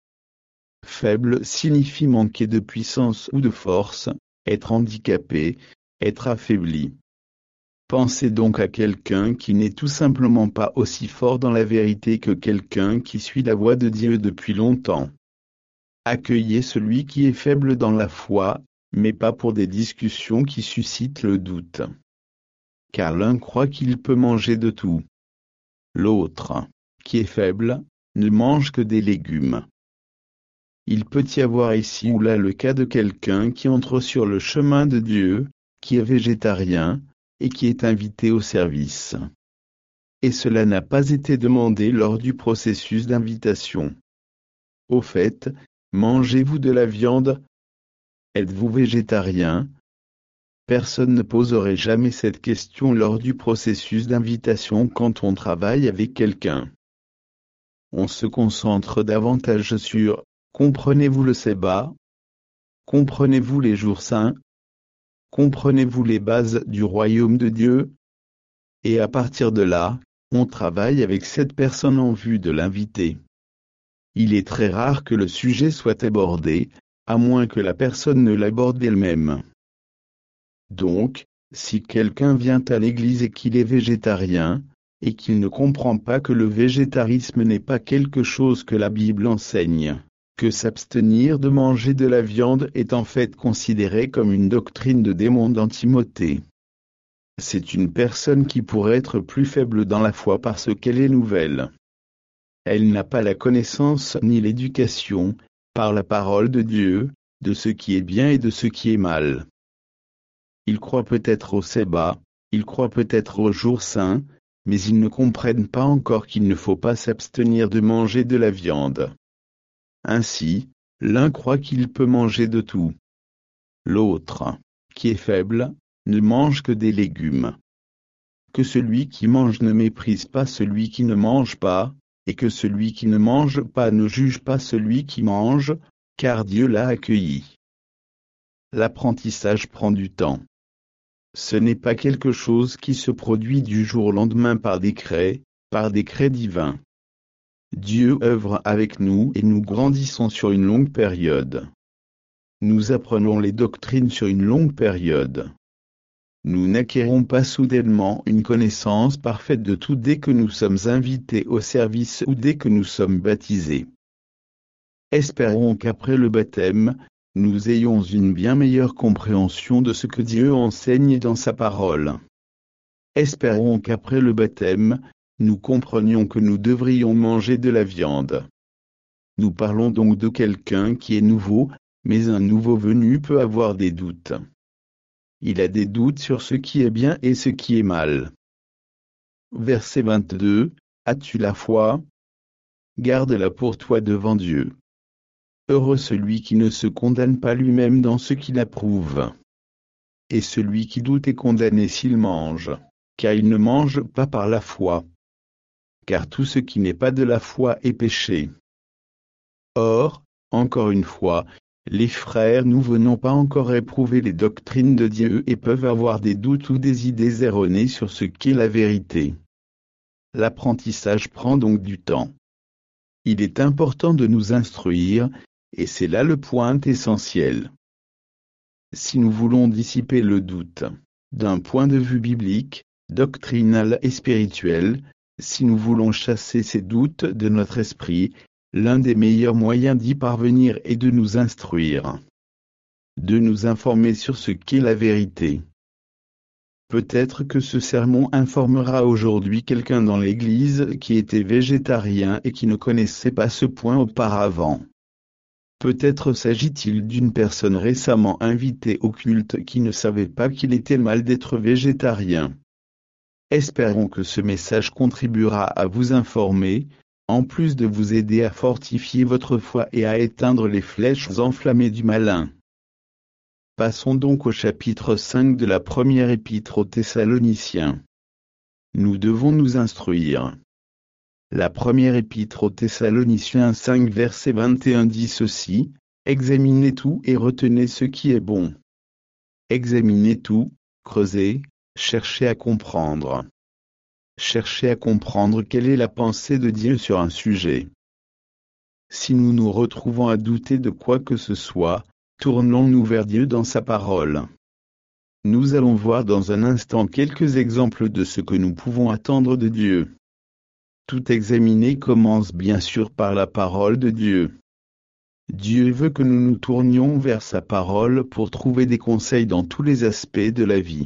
Faible signifie manquer de puissance ou de force, être handicapé, être affaibli. Pensez donc à quelqu'un qui n'est tout simplement pas aussi fort dans la vérité que quelqu'un qui suit la voie de Dieu depuis longtemps. Accueillez celui qui est faible dans la foi, mais pas pour des discussions qui suscitent le doute. Car l'un croit qu'il peut manger de tout. L'autre, qui est faible, ne mange que des légumes. Il peut y avoir ici ou là le cas de quelqu'un qui entre sur le chemin de Dieu, qui est végétarien, et qui est invité au service. Et cela n'a pas été demandé lors du processus d'invitation. Au fait, mangez-vous de la viande? Êtes-vous végétarien? Personne ne poserait jamais cette question lors du processus d'invitation quand on travaille avec quelqu'un. On se concentre davantage sur « Comprenez-vous le sabbat? Comprenez-vous les jours saints? Comprenez-vous les bases du royaume de Dieu ?» Et à partir de là, on travaille avec cette personne en vue de l'inviter. Il est très rare que le sujet soit abordé, à moins que la personne ne l'aborde elle-même. Donc, si quelqu'un vient à l'église et qu'il est végétarien, et qu'il ne comprend pas que le végétarisme n'est pas quelque chose que la Bible enseigne, que s'abstenir de manger de la viande est en fait considéré comme une doctrine de démon dans Timothée. C'est une personne qui pourrait être plus faible dans la foi parce qu'elle est nouvelle. Elle n'a pas la connaissance ni l'éducation, par la parole de Dieu, de ce qui est bien et de ce qui est mal. Ils croient peut-être au sabbat, ils croient peut-être au jour saint, mais ils ne comprennent pas encore qu'il ne faut pas s'abstenir de manger de la viande. Ainsi, l'un croit qu'il peut manger de tout. L'autre, qui est faible, ne mange que des légumes. Que celui qui mange ne méprise pas celui qui ne mange pas, et que celui qui ne mange pas ne juge pas celui qui mange, car Dieu l'a accueilli. L'apprentissage prend du temps. Ce n'est pas quelque chose qui se produit du jour au lendemain par décret, par décret divin. Dieu œuvre avec nous et nous grandissons sur une longue période. Nous apprenons les doctrines sur une longue période. Nous n'acquérons pas soudainement une connaissance parfaite de tout dès que nous sommes invités au service ou dès que nous sommes baptisés. Espérons qu'après le baptême, nous ayons une bien meilleure compréhension de ce que Dieu enseigne dans sa parole. Espérons qu'après le baptême, nous comprenions que nous devrions manger de la viande. Nous parlons donc de quelqu'un qui est nouveau, mais un nouveau venu peut avoir des doutes. Il a des doutes sur ce qui est bien et ce qui est mal. Verset vingt-deux, as-tu la foi? Garde-la pour toi devant Dieu. Heureux celui qui ne se condamne pas lui-même dans ce qu'il approuve. Et celui qui doute est condamné s'il mange, car il ne mange pas par la foi. Car tout ce qui n'est pas de la foi est péché. Or, encore une fois, les frères nouveaux n'ont pas encore éprouvé les doctrines de Dieu et peuvent avoir des doutes ou des idées erronées sur ce qu'est la vérité. L'apprentissage prend donc du temps. Il est important de nous instruire, et c'est là le point essentiel. Si nous voulons dissiper le doute, d'un point de vue biblique, doctrinal et spirituel, si nous voulons chasser ces doutes de notre esprit, l'un des meilleurs moyens d'y parvenir est de nous instruire, de nous informer sur ce qu'est la vérité. Peut-être que ce sermon informera aujourd'hui quelqu'un dans l'Église qui était végétarien et qui ne connaissait pas ce point auparavant. Peut-être s'agit-il d'une personne récemment invitée au culte qui ne savait pas qu'il était mal d'être végétarien. Espérons que ce message contribuera à vous informer, en plus de vous aider à fortifier votre foi et à éteindre les flèches enflammées du malin. Passons donc au chapitre cinq de la première épître aux Thessaloniciens. Nous devons nous instruire. La première épître aux Thessaloniciens cinq verset vingt et un dit ceci, « Examinez tout et retenez ce qui est bon. » Examinez tout, creusez, cherchez à comprendre. Cherchez à comprendre quelle est la pensée de Dieu sur un sujet. Si nous nous retrouvons à douter de quoi que ce soit, tournons-nous vers Dieu dans sa parole. Nous allons voir dans un instant quelques exemples de ce que nous pouvons attendre de Dieu. Tout examiner commence bien sûr par la parole de Dieu. Dieu veut que nous nous tournions vers sa parole pour trouver des conseils dans tous les aspects de la vie.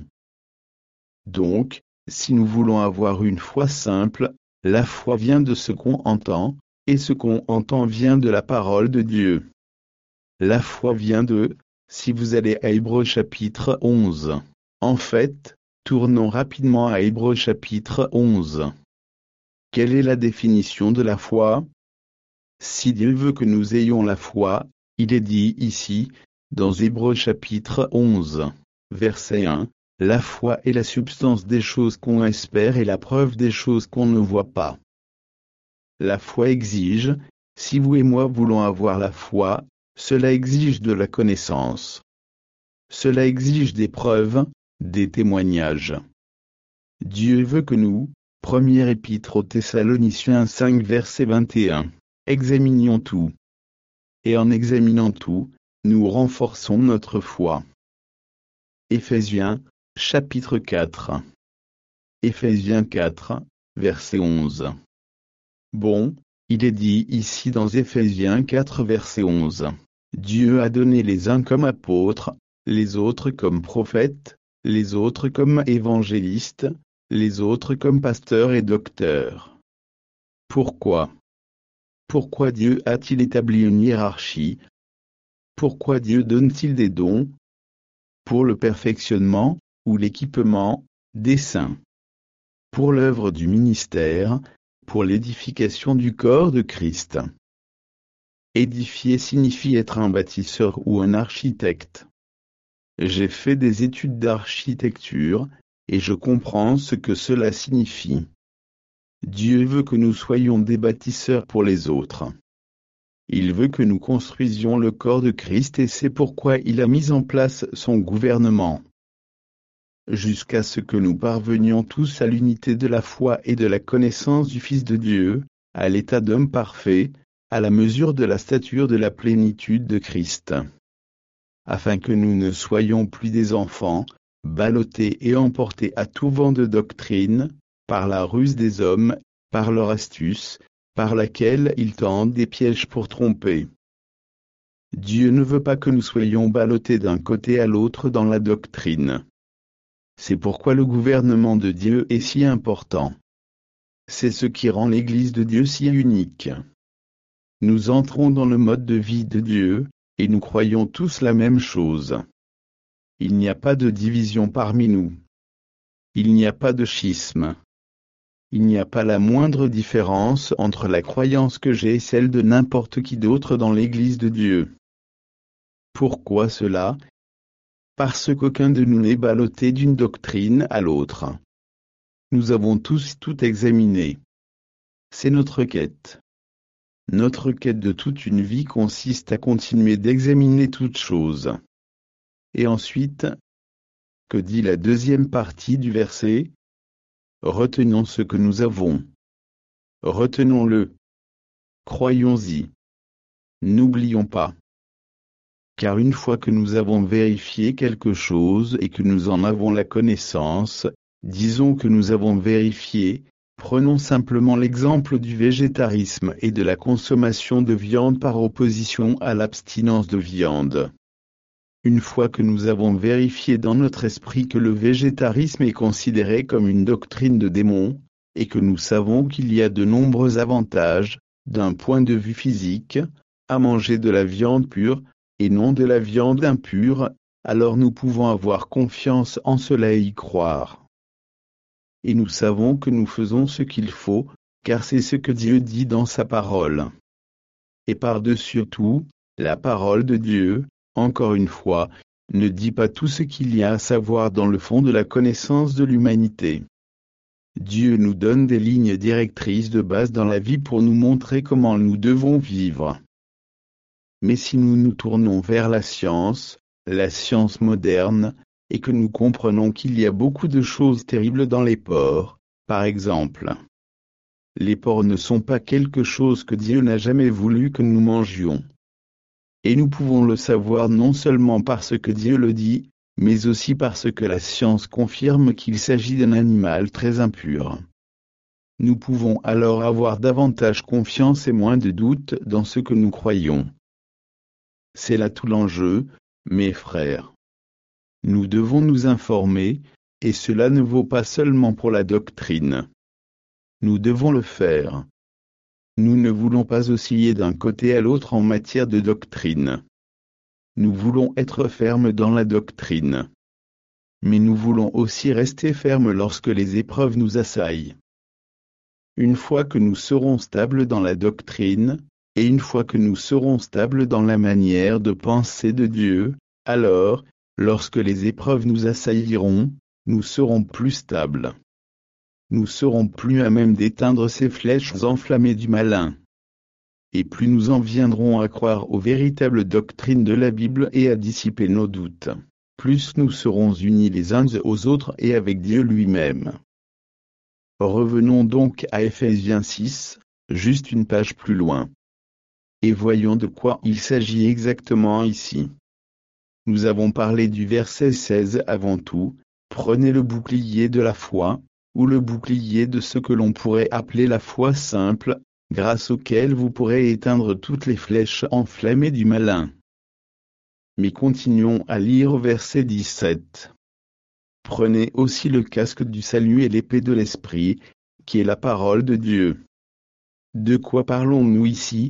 Donc, si nous voulons avoir une foi simple, la foi vient de ce qu'on entend, et ce qu'on entend vient de la parole de Dieu. La foi vient de, si vous allez à Hébreux chapitre onze. En fait, tournons rapidement à Hébreux chapitre onze. Quelle est la définition de la foi? Si Dieu veut que nous ayons la foi, il est dit ici, dans Hébreux chapitre onze, verset un, la foi est la substance des choses qu'on espère et la preuve des choses qu'on ne voit pas. La foi exige, si vous et moi voulons avoir la foi, cela exige de la connaissance. Cela exige des preuves, des témoignages. Dieu veut que nous, première épître aux Thessaloniciens cinq verset vingt et un, examinions tout. Et en examinant tout, nous renforçons notre foi. Éphésiens, chapitre quatre. Éphésiens quatre, verset onze. Bon, il est dit ici dans Éphésiens quatre verset onze. Dieu a donné les uns comme apôtres, les autres comme prophètes, les autres comme évangélistes, les autres comme pasteurs et docteurs. Pourquoi? Pourquoi Dieu a-t-il établi une hiérarchie? Pourquoi Dieu donne-t-il des dons? Pour le perfectionnement, ou l'équipement, des saints. Pour l'œuvre du ministère, pour l'édification du corps de Christ. Édifier signifie être un bâtisseur ou un architecte. J'ai fait des études d'architecture, et je comprends ce que cela signifie. Dieu veut que nous soyons des bâtisseurs pour les autres. Il veut que nous construisions le corps de Christ et c'est pourquoi il a mis en place son gouvernement. Jusqu'à ce que nous parvenions tous à l'unité de la foi et de la connaissance du Fils de Dieu, à l'état d'homme parfait, à la mesure de la stature de la plénitude de Christ. Afin que nous ne soyons plus des enfants, ballottés et emportés à tout vent de doctrine, par la ruse des hommes, par leur astuce, par laquelle ils tendent des pièges pour tromper. Dieu ne veut pas que nous soyons ballottés d'un côté à l'autre dans la doctrine. C'est pourquoi le gouvernement de Dieu est si important. C'est ce qui rend l'Église de Dieu si unique. Nous entrons dans le mode de vie de Dieu, et nous croyons tous la même chose. Il n'y a pas de division parmi nous. Il n'y a pas de schisme. Il n'y a pas la moindre différence entre la croyance que j'ai et celle de n'importe qui d'autre dans l'Église de Dieu. Pourquoi cela? Parce qu'aucun de nous n'est ballotté d'une doctrine à l'autre. Nous avons tous tout examiné. C'est notre quête. Notre quête de toute une vie consiste à continuer d'examiner toutes choses. Et ensuite, que dit la deuxième partie du verset? Retenons ce que nous avons. Retenons-le. Croyons-y. N'oublions pas. Car une fois que nous avons vérifié quelque chose et que nous en avons la connaissance, disons que nous avons vérifié, prenons simplement l'exemple du végétarisme et de la consommation de viande par opposition à l'abstinence de viande. Une fois que nous avons vérifié dans notre esprit que le végétarisme est considéré comme une doctrine de démon, et que nous savons qu'il y a de nombreux avantages, d'un point de vue physique, à manger de la viande pure, et non de la viande impure, alors nous pouvons avoir confiance en cela et y croire. Et nous savons que nous faisons ce qu'il faut, car c'est ce que Dieu dit dans sa parole. Et par-dessus tout, la parole de Dieu, encore une fois, ne dit pas tout ce qu'il y a à savoir dans le fond de la connaissance de l'humanité. Dieu nous donne des lignes directrices de base dans la vie pour nous montrer comment nous devons vivre. Mais si nous nous tournons vers la science, la science moderne, et que nous comprenons qu'il y a beaucoup de choses terribles dans les porcs, par exemple. Les porcs ne sont pas quelque chose que Dieu n'a jamais voulu que nous mangions. Et nous pouvons le savoir non seulement parce que Dieu le dit, mais aussi parce que la science confirme qu'il s'agit d'un animal très impur. Nous pouvons alors avoir davantage confiance et moins de doute dans ce que nous croyons. C'est là tout l'enjeu, mes frères. Nous devons nous informer, et cela ne vaut pas seulement pour la doctrine. Nous devons le faire. Nous ne voulons pas osciller d'un côté à l'autre en matière de doctrine. Nous voulons être fermes dans la doctrine. Mais nous voulons aussi rester fermes lorsque les épreuves nous assaillent. Une fois que nous serons stables dans la doctrine, et une fois que nous serons stables dans la manière de penser de Dieu, alors, lorsque les épreuves nous assailliront, nous serons plus stables. Nous serons plus à même d'éteindre ces flèches enflammées du malin. Et plus nous en viendrons à croire aux véritables doctrines de la Bible et à dissiper nos doutes, plus nous serons unis les uns aux autres et avec Dieu lui-même. Revenons donc à Éphésiens six, juste une page plus loin. Et voyons de quoi il s'agit exactement ici. Nous avons parlé du verset seize avant tout, prenez le bouclier de la foi, ou le bouclier de ce que l'on pourrait appeler la foi simple, grâce auquel vous pourrez éteindre toutes les flèches enflammées du malin. Mais continuons à lire au verset dix-sept. Prenez aussi le casque du salut et l'épée de l'Esprit, qui est la parole de Dieu. De quoi parlons-nous ici?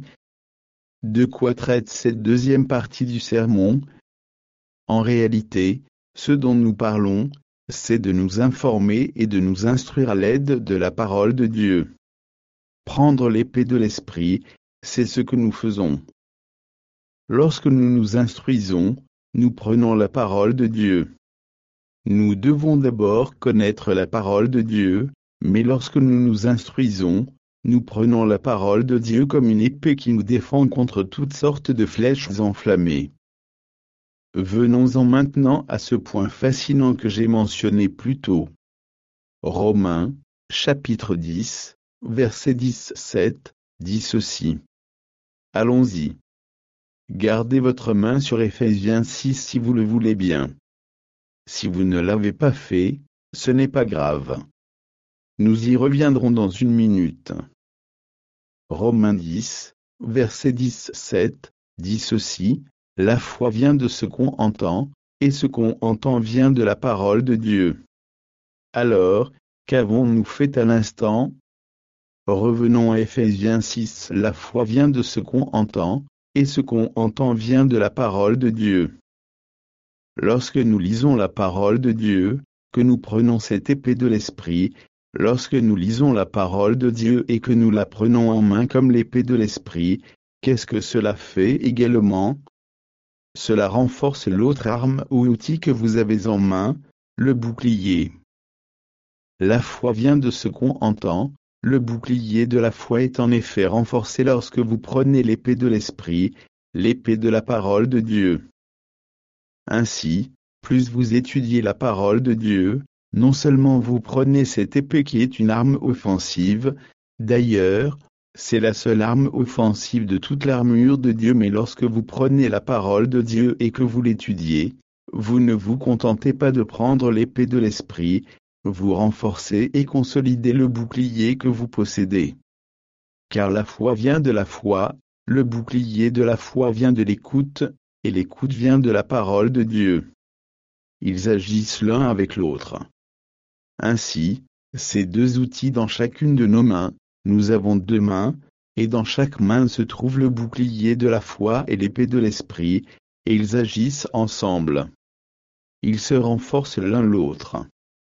De quoi traite cette deuxième partie du sermon? En réalité, ce dont nous parlons, c'est de nous informer et de nous instruire à l'aide de la parole de Dieu. Prendre l'épée de l'Esprit, c'est ce que nous faisons. Lorsque nous nous instruisons, nous prenons la parole de Dieu. Nous devons d'abord connaître la parole de Dieu, mais lorsque nous nous instruisons, nous prenons la parole de Dieu comme une épée qui nous défend contre toutes sortes de flèches enflammées. Venons-en maintenant à ce point fascinant que j'ai mentionné plus tôt. Romains, chapitre dix, verset dix-sept, dit ceci. Allons-y. Gardez votre main sur Éphésiens six si vous le voulez bien. Si vous ne l'avez pas fait, ce n'est pas grave. Nous y reviendrons dans une minute. Romains dix, verset dix-sept, dit ceci, la foi vient de ce qu'on entend, et ce qu'on entend vient de la parole de Dieu. Alors, qu'avons-nous fait à l'instant? Revenons à Éphésiens six, la foi vient de ce qu'on entend, et ce qu'on entend vient de la parole de Dieu. Lorsque nous lisons la parole de Dieu, que nous prenons cette épée de l'Esprit, lorsque nous lisons la parole de Dieu et que nous la prenons en main comme l'épée de l'Esprit, qu'est-ce que cela fait également? Cela renforce l'autre arme ou outil que vous avez en main, le bouclier. La foi vient de ce qu'on entend, le bouclier de la foi est en effet renforcé lorsque vous prenez l'épée de l'Esprit, l'épée de la parole de Dieu. Ainsi, plus vous étudiez la parole de Dieu, non seulement vous prenez cette épée qui est une arme offensive, d'ailleurs, c'est la seule arme offensive de toute l'armure de Dieu, mais lorsque vous prenez la parole de Dieu et que vous l'étudiez, vous ne vous contentez pas de prendre l'épée de l'Esprit, vous renforcez et consolidez le bouclier que vous possédez. Car la foi vient de la foi, le bouclier de la foi vient de l'écoute, et l'écoute vient de la parole de Dieu. Ils agissent l'un avec l'autre. Ainsi, ces deux outils dans chacune de nos mains, nous avons deux mains, et dans chaque main se trouve le bouclier de la foi et l'épée de l'Esprit, et ils agissent ensemble. Ils se renforcent l'un l'autre.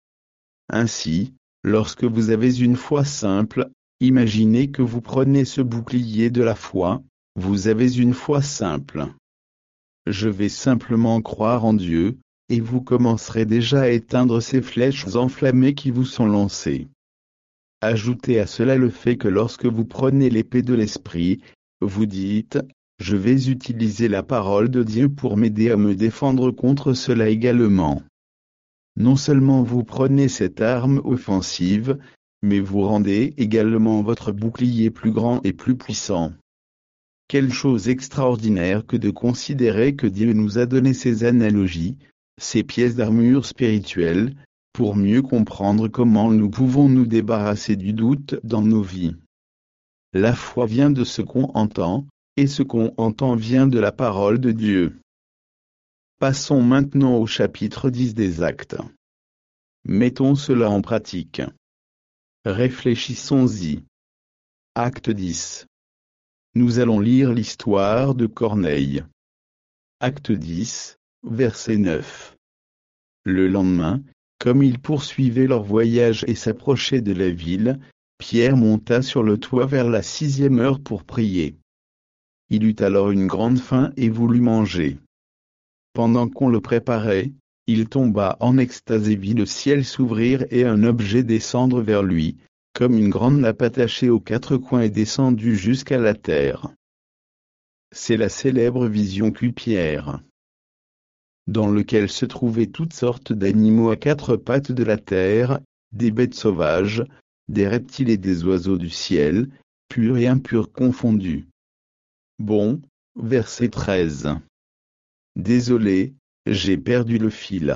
Ainsi, lorsque vous avez une foi simple, imaginez que vous prenez ce bouclier de la foi, vous avez une foi simple. Je vais simplement croire en Dieu, et vous commencerez déjà à éteindre ces flèches enflammées qui vous sont lancées. Ajoutez à cela le fait que lorsque vous prenez l'épée de l'Esprit, vous dites, je vais utiliser la parole de Dieu pour m'aider à me défendre contre cela également. Non seulement vous prenez cette arme offensive, mais vous rendez également votre bouclier plus grand et plus puissant. Quelle chose extraordinaire que de considérer que Dieu nous a donné ces analogies, ces pièces d'armure spirituelle, pour mieux comprendre comment nous pouvons nous débarrasser du doute dans nos vies. La foi vient de ce qu'on entend, et ce qu'on entend vient de la parole de Dieu. Passons maintenant au chapitre dix des Actes. Mettons cela en pratique. Réfléchissons-y. Acte dix. Nous allons lire l'histoire de Corneille. Acte dix, verset neuf. Le lendemain, comme ils poursuivaient leur voyage et s'approchaient de la ville, Pierre monta sur le toit vers la sixième heure pour prier. Il eut alors une grande faim et voulut manger. Pendant qu'on le préparait, il tomba en extase et vit le ciel s'ouvrir et un objet descendre vers lui, comme une grande nappe attachée aux quatre coins et descendue jusqu'à la terre. C'est la célèbre vision qu'eut Pierre, dans lequel se trouvaient toutes sortes d'animaux à quatre pattes de la terre, des bêtes sauvages, des reptiles et des oiseaux du ciel, purs et impurs confondus. Bon, verset treize. Désolé, j'ai perdu le fil.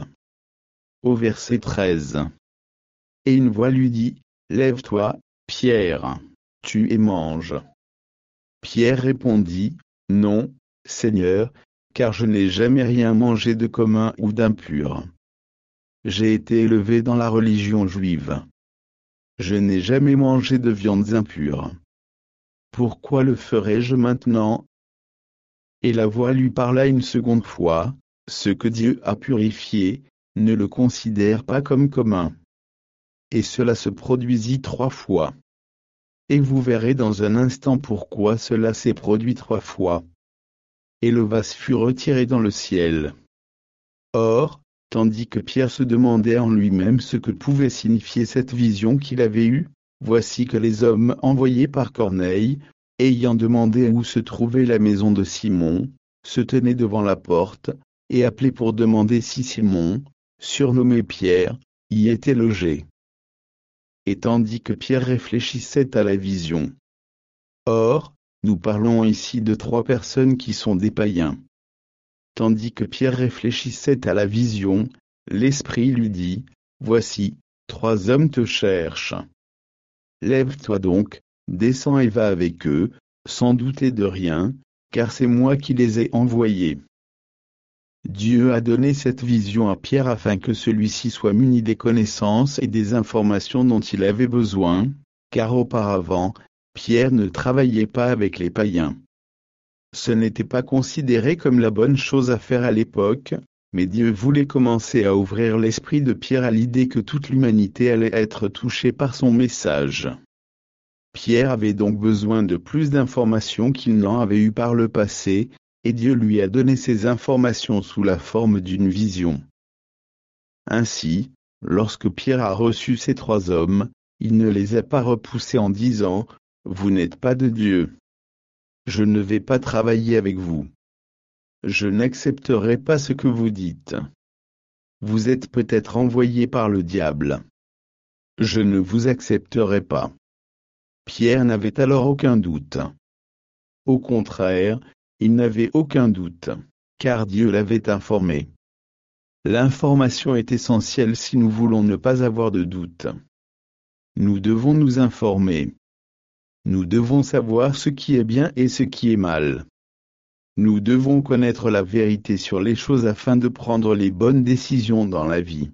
Au verset treize. Et une voix lui dit, lève-toi, Pierre, tue et mange. Pierre répondit, non, Seigneur, car je n'ai jamais rien mangé de commun ou d'impur. J'ai été élevé dans la religion juive. Je n'ai jamais mangé de viandes impures. Pourquoi le ferais-je maintenant? Et la voix lui parla une seconde fois, ce que Dieu a purifié, ne le considère pas comme commun. Et cela se produisit trois fois. Et vous verrez dans un instant pourquoi cela s'est produit trois fois. Et le vase fut retiré dans le ciel. Or, tandis que Pierre se demandait en lui-même ce que pouvait signifier cette vision qu'il avait eue, voici que les hommes envoyés par Corneille, ayant demandé où se trouvait la maison de Simon, se tenaient devant la porte, et appelaient pour demander si Simon, surnommé Pierre, y était logé. Et tandis que Pierre réfléchissait à la vision. Or, nous parlons ici de trois personnes qui sont des païens. Tandis que Pierre réfléchissait à la vision, l'Esprit lui dit, voici, trois hommes te cherchent. Lève-toi donc, descends et va avec eux, sans douter de rien, car c'est moi qui les ai envoyés. Dieu a donné cette vision à Pierre afin que celui-ci soit muni des connaissances et des informations dont il avait besoin, car auparavant, Pierre ne travaillait pas avec les païens. Ce n'était pas considéré comme la bonne chose à faire à l'époque, mais Dieu voulait commencer à ouvrir l'esprit de Pierre à l'idée que toute l'humanité allait être touchée par son message. Pierre avait donc besoin de plus d'informations qu'il n'en avait eu par le passé, et Dieu lui a donné ces informations sous la forme d'une vision. Ainsi, lorsque Pierre a reçu ces trois hommes, il ne les a pas repoussés en disant, « Vous n'êtes pas de Dieu. Je ne vais pas travailler avec vous. Je n'accepterai pas ce que vous dites. Vous êtes peut-être envoyé par le diable. Je ne vous accepterai pas. » Pierre n'avait alors aucun doute. Au contraire, il n'avait aucun doute, car Dieu l'avait informé. L'information est essentielle si nous voulons ne pas avoir de doute. Nous devons nous informer. Nous devons savoir ce qui est bien et ce qui est mal. Nous devons connaître la vérité sur les choses afin de prendre les bonnes décisions dans la vie.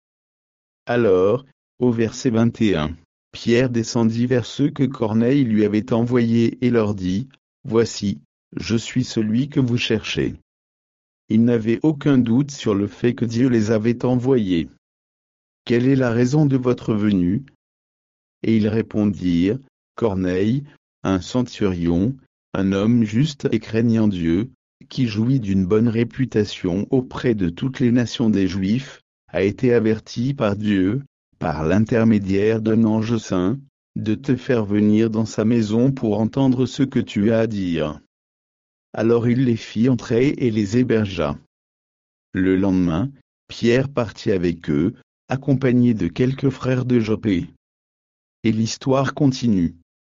Alors, au verset vingt et un, Pierre descendit vers ceux que Corneille lui avait envoyés et leur dit, « Voici, je suis celui que vous cherchez. » Il n'avait aucun doute sur le fait que Dieu les avait envoyés. « Quelle est la raison de votre venue? » Et ils répondirent, « Corneille, un centurion, un homme juste et craignant Dieu, qui jouit d'une bonne réputation auprès de toutes les nations des Juifs, a été averti par Dieu, par l'intermédiaire d'un ange saint, de te faire venir dans sa maison pour entendre ce que tu as à dire. » Alors il les fit entrer et les hébergea. Le lendemain, Pierre partit avec eux, accompagné de quelques frères de Joppé. Et l'histoire continue.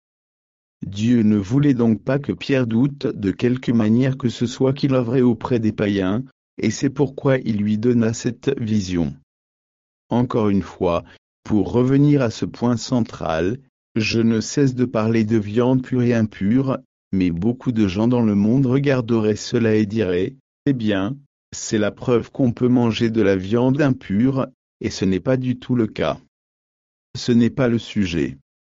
Dieu ne voulait donc pas que Pierre doute de quelque manière que ce soit qu'il œuvrait auprès des païens, et c'est pourquoi il lui donna cette vision. Encore une fois, pour revenir à ce point central, je ne cesse de parler de viande pure et impure, mais beaucoup de gens dans le monde regarderaient cela et diraient, eh bien, c'est la preuve qu'on peut manger de la viande impure, et ce n'est pas du tout le cas. Ce n'est pas le sujet.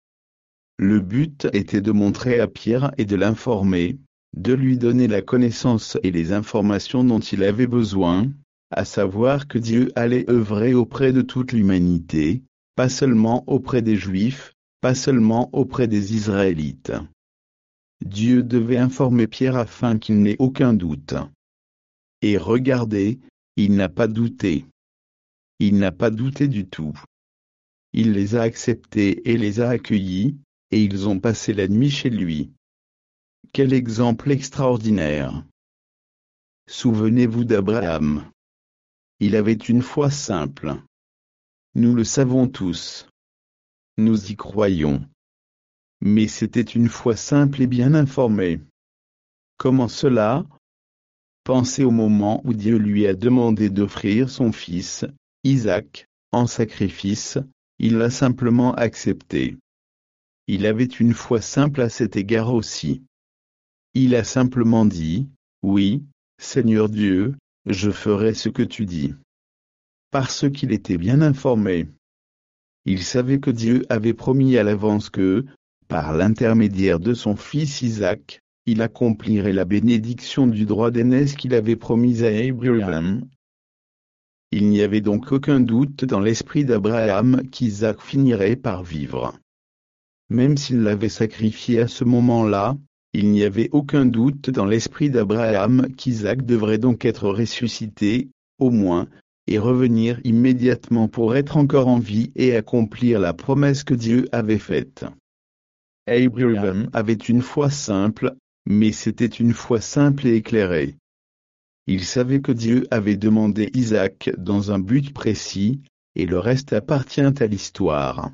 Le but était de montrer à Pierre et de l'informer, de lui donner la connaissance et les informations dont il avait besoin, à savoir que Dieu allait œuvrer auprès de toute l'humanité, pas seulement auprès des Juifs, pas seulement auprès des Israélites. Dieu devait informer Pierre afin qu'il n'ait aucun doute. Et regardez, il n'a pas douté. Il n'a pas douté du tout. Il les a acceptés et les a accueillis, et ils ont passé la nuit chez lui. Quel exemple extraordinaire! Souvenez-vous d'Abraham. Il avait une foi simple. Nous le savons tous. Nous y croyons. Mais c'était une foi simple et bien informée. Comment cela? pensez au moment où Dieu lui a demandé d'offrir son fils, Isaac, en sacrifice, il l'a simplement accepté. Il avait une foi simple à cet égard aussi. Il a simplement dit, « Oui, Seigneur Dieu, je ferai ce que tu dis. » Parce qu'il était bien informé. Il savait que Dieu avait promis à l'avance que, par l'intermédiaire de son fils Isaac, il accomplirait la bénédiction du droit d'aînesse qu'il avait promise à Abraham. Il n'y avait donc aucun doute dans l'esprit d'Abraham qu'Isaac finirait par vivre. Même s'il l'avait sacrifié à ce moment-là, il n'y avait aucun doute dans l'esprit d'Abraham qu'Isaac devrait donc être ressuscité, au moins, et revenir immédiatement pour être encore en vie et accomplir la promesse que Dieu avait faite. Abraham avait une foi simple, mais c'était une foi simple et éclairée. Il savait que Dieu avait demandé Isaac dans un but précis, et le reste appartient à l'histoire.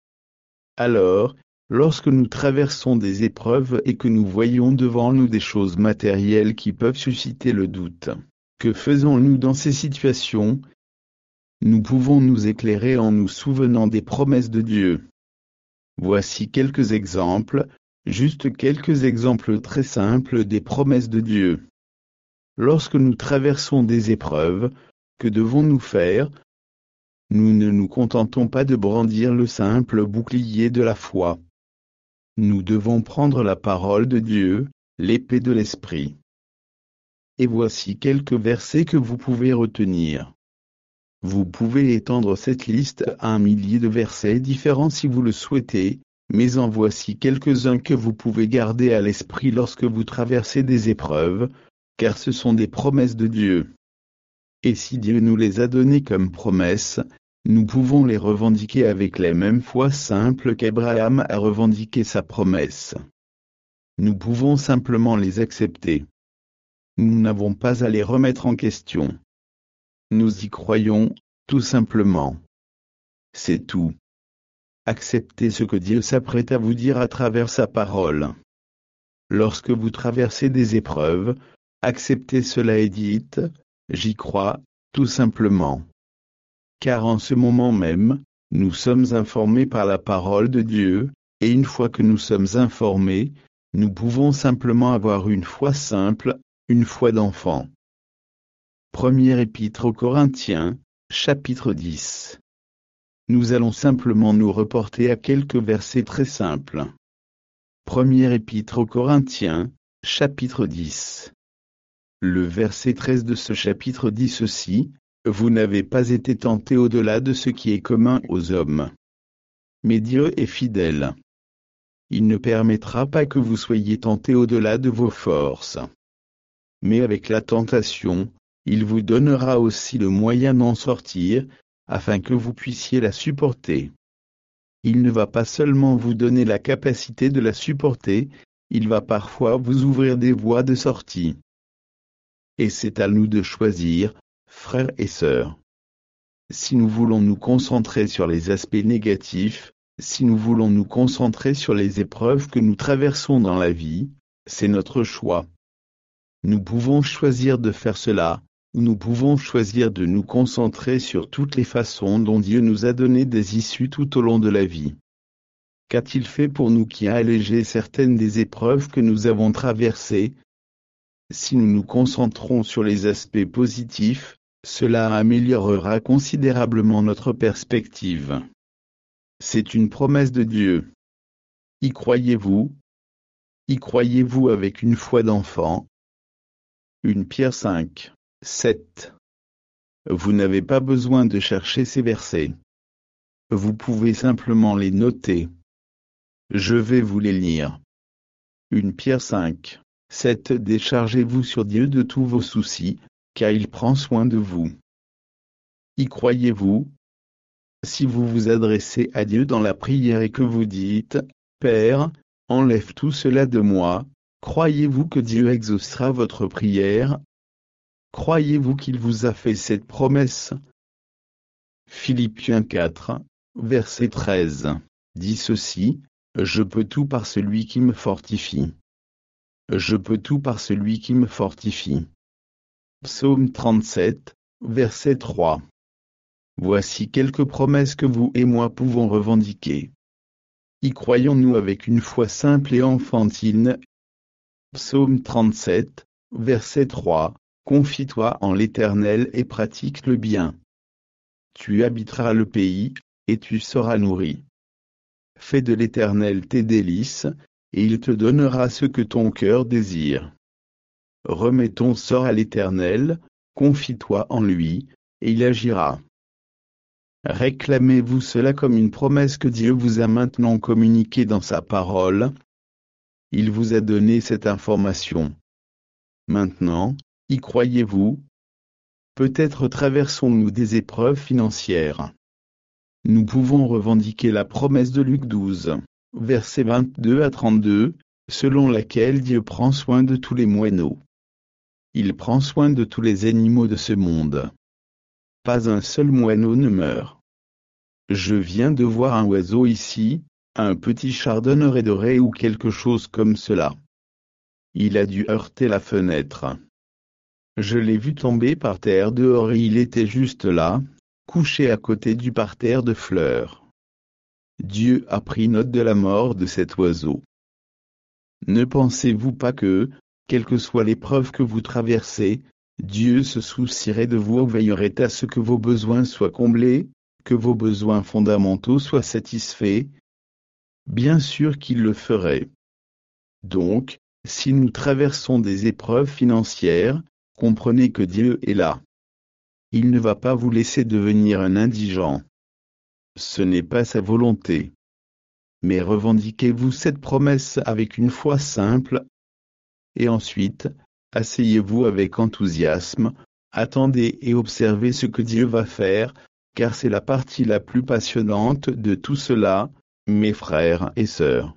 Alors, lorsque nous traversons des épreuves et que nous voyons devant nous des choses matérielles qui peuvent susciter le doute, que faisons-nous dans ces situations? Nous pouvons nous éclairer en nous souvenant des promesses de Dieu. Voici quelques exemples, juste quelques exemples très simples des promesses de Dieu. Lorsque nous traversons des épreuves, que devons-nous faire? Nous ne nous contentons pas de brandir le simple bouclier de la foi. Nous devons prendre la parole de Dieu, l'épée de l'Esprit. Et voici quelques versets que vous pouvez retenir. Vous pouvez étendre cette liste à un millier de versets différents si vous le souhaitez, mais en voici quelques-uns que vous pouvez garder à l'esprit lorsque vous traversez des épreuves, car ce sont des promesses de Dieu. Et si Dieu nous les a données comme promesses, nous pouvons les revendiquer avec la même foi simple qu'Abraham a revendiqué sa promesse. Nous pouvons simplement les accepter. Nous n'avons pas à les remettre en question. Nous y croyons, tout simplement. C'est tout. Acceptez ce que Dieu s'apprête à vous dire à travers sa parole. Lorsque vous traversez des épreuves, acceptez cela et dites, j'y crois, tout simplement. Car en ce moment même, nous sommes informés par la parole de Dieu, et une fois que nous sommes informés, nous pouvons simplement avoir une foi simple, une foi d'enfant. Première épître aux Corinthiens, chapitre dix. Nous allons simplement nous reporter à quelques versets très simples. Première épître aux Corinthiens, chapitre dix. Le verset treize de ce chapitre dit ceci, « Vous n'avez pas été tentés au-delà de ce qui est commun aux hommes. Mais Dieu est fidèle. Il ne permettra pas que vous soyez tentés au-delà de vos forces. Mais avec la tentation, il vous donnera aussi le moyen d'en sortir, afin que vous puissiez la supporter. Il ne va pas seulement vous donner la capacité de la supporter, il va parfois vous ouvrir des voies de sortie. Et c'est à nous de choisir, frères et sœurs. Si nous voulons nous concentrer sur les aspects négatifs, si nous voulons nous concentrer sur les épreuves que nous traversons dans la vie, c'est notre choix. Nous pouvons choisir de faire cela, ou nous pouvons choisir de nous concentrer sur toutes les façons dont Dieu nous a donné des issues tout au long de la vie. Qu'a-t-il fait pour nous qui a allégé certaines des épreuves que nous avons traversées? Si nous nous concentrons sur les aspects positifs, cela améliorera considérablement notre perspective. C'est une promesse de Dieu. Y croyez-vous? Y croyez-vous avec une foi d'enfant? Première Pierre cinq, sept. Vous n'avez pas besoin de chercher ces versets. Vous pouvez simplement les noter. Je vais vous les lire. Première Pierre cinq, sept. Déchargez-vous sur Dieu de tous vos soucis, car il prend soin de vous. Y croyez-vous? Si vous vous adressez à Dieu dans la prière et que vous dites, « Père, enlève tout cela de moi », croyez-vous que Dieu exaucera votre prière? Croyez-vous qu'il vous a fait cette promesse? Philippiens quatre, verset treize, dit ceci, « Je peux tout par celui qui me fortifie. Je peux tout par celui qui me fortifie. » Psaume trente-sept, verset trois. Voici quelques promesses que vous et moi pouvons revendiquer. Y croyons-nous avec une foi simple et enfantine? Psaume trente-sept, verset trois. Confie-toi en l'Éternel et pratique le bien. Tu habiteras le pays, et tu seras nourri. Fais de l'Éternel tes délices, et il te donnera ce que ton cœur désire. Remets ton sort à l'Éternel, confie-toi en lui, et il agira. Réclamez-vous cela comme une promesse que Dieu vous a maintenant communiquée dans sa parole. Il vous a donné cette information. Maintenant, y croyez-vous? Peut-être traversons-nous des épreuves financières. Nous pouvons revendiquer la promesse de Luc douze, versets vingt-deux à trente-deux, selon laquelle Dieu prend soin de tous les moineaux. Il prend soin de tous les animaux de ce monde. Pas un seul moineau ne meurt. Je viens de voir un oiseau ici, un petit chardonneret doré ou quelque chose comme cela. Il a dû heurter la fenêtre. Je l'ai vu tomber par terre dehors et il était juste là, couché à côté du parterre de fleurs. Dieu a pris note de la mort de cet oiseau. Ne pensez-vous pas que, quelle que soit l'épreuve que vous traversez, Dieu se soucierait de vous, veillerait à ce que vos besoins soient comblés, que vos besoins fondamentaux soient satisfaits? Bien sûr qu'il le ferait. Donc, si nous traversons des épreuves financières, comprenez que Dieu est là. Il ne va pas vous laisser devenir un indigent. Ce n'est pas sa volonté. Mais revendiquez-vous cette promesse avec une foi simple, et ensuite, asseyez-vous avec enthousiasme, attendez et observez ce que Dieu va faire, car c'est la partie la plus passionnante de tout cela, mes frères et sœurs.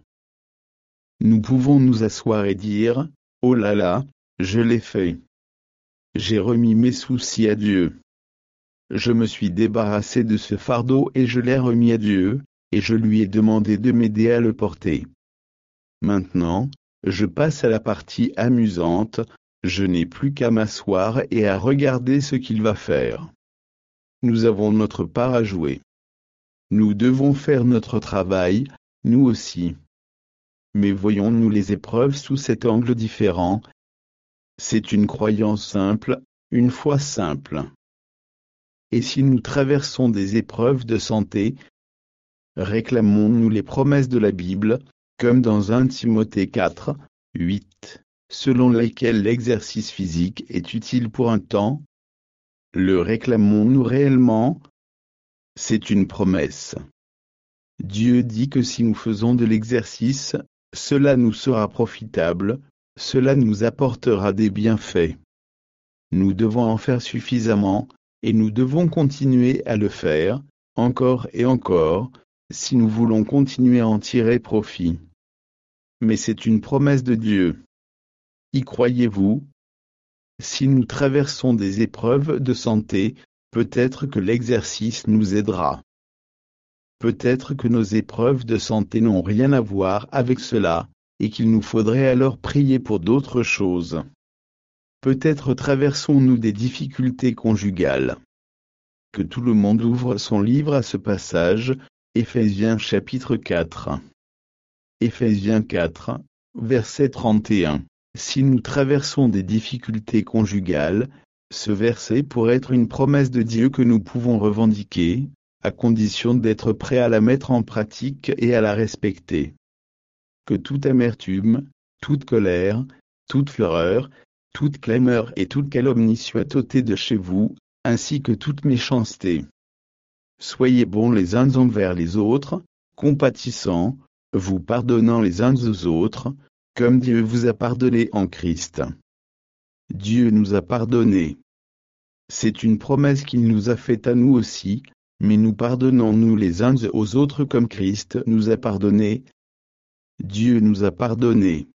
Nous pouvons nous asseoir et dire, « Oh là là, je l'ai fait. J'ai remis mes soucis à Dieu. Je me suis débarrassé de ce fardeau et je l'ai remis à Dieu, et je lui ai demandé de m'aider à le porter. Maintenant, je passe à la partie amusante, je n'ai plus qu'à m'asseoir et à regarder ce qu'il va faire. Nous avons notre part à jouer. Nous devons faire notre travail, nous aussi. Mais voyons-nous les épreuves sous cet angle différent. C'est une croyance simple, une foi simple. Et si nous traversons des épreuves de santé, réclamons-nous les promesses de la Bible, comme dans un Timothée quatre, huit, selon lesquelles l'exercice physique est utile pour un temps? Le réclamons-nous réellement? C'est une promesse. Dieu dit que si nous faisons de l'exercice, cela nous sera profitable, cela nous apportera des bienfaits. Nous devons en faire suffisamment, et nous devons continuer à le faire, encore et encore, si nous voulons continuer à en tirer profit. Mais c'est une promesse de Dieu. Y croyez-vous? Si nous traversons des épreuves de santé, peut-être que l'exercice nous aidera. Peut-être que nos épreuves de santé n'ont rien à voir avec cela, et qu'il nous faudrait alors prier pour d'autres choses. Peut-être traversons-nous des difficultés conjugales. Que tout le monde ouvre son livre à ce passage, Éphésiens chapitre quatre. Éphésiens quatre, verset trente et un. Si nous traversons des difficultés conjugales, ce verset pourrait être une promesse de Dieu que nous pouvons revendiquer, à condition d'être prêts à la mettre en pratique et à la respecter. Que toute amertume, toute colère, toute fureur, toute clameur et toute calomnie soient ôtées de chez vous, ainsi que toute méchanceté. Soyez bons les uns envers les autres, compatissants, vous pardonnant les uns aux autres, comme Dieu vous a pardonné en Christ. Dieu nous a pardonnés. C'est une promesse qu'il nous a faite à nous aussi, mais nous pardonnons-nous les uns aux autres comme Christ nous a pardonnés? Dieu nous a pardonnés.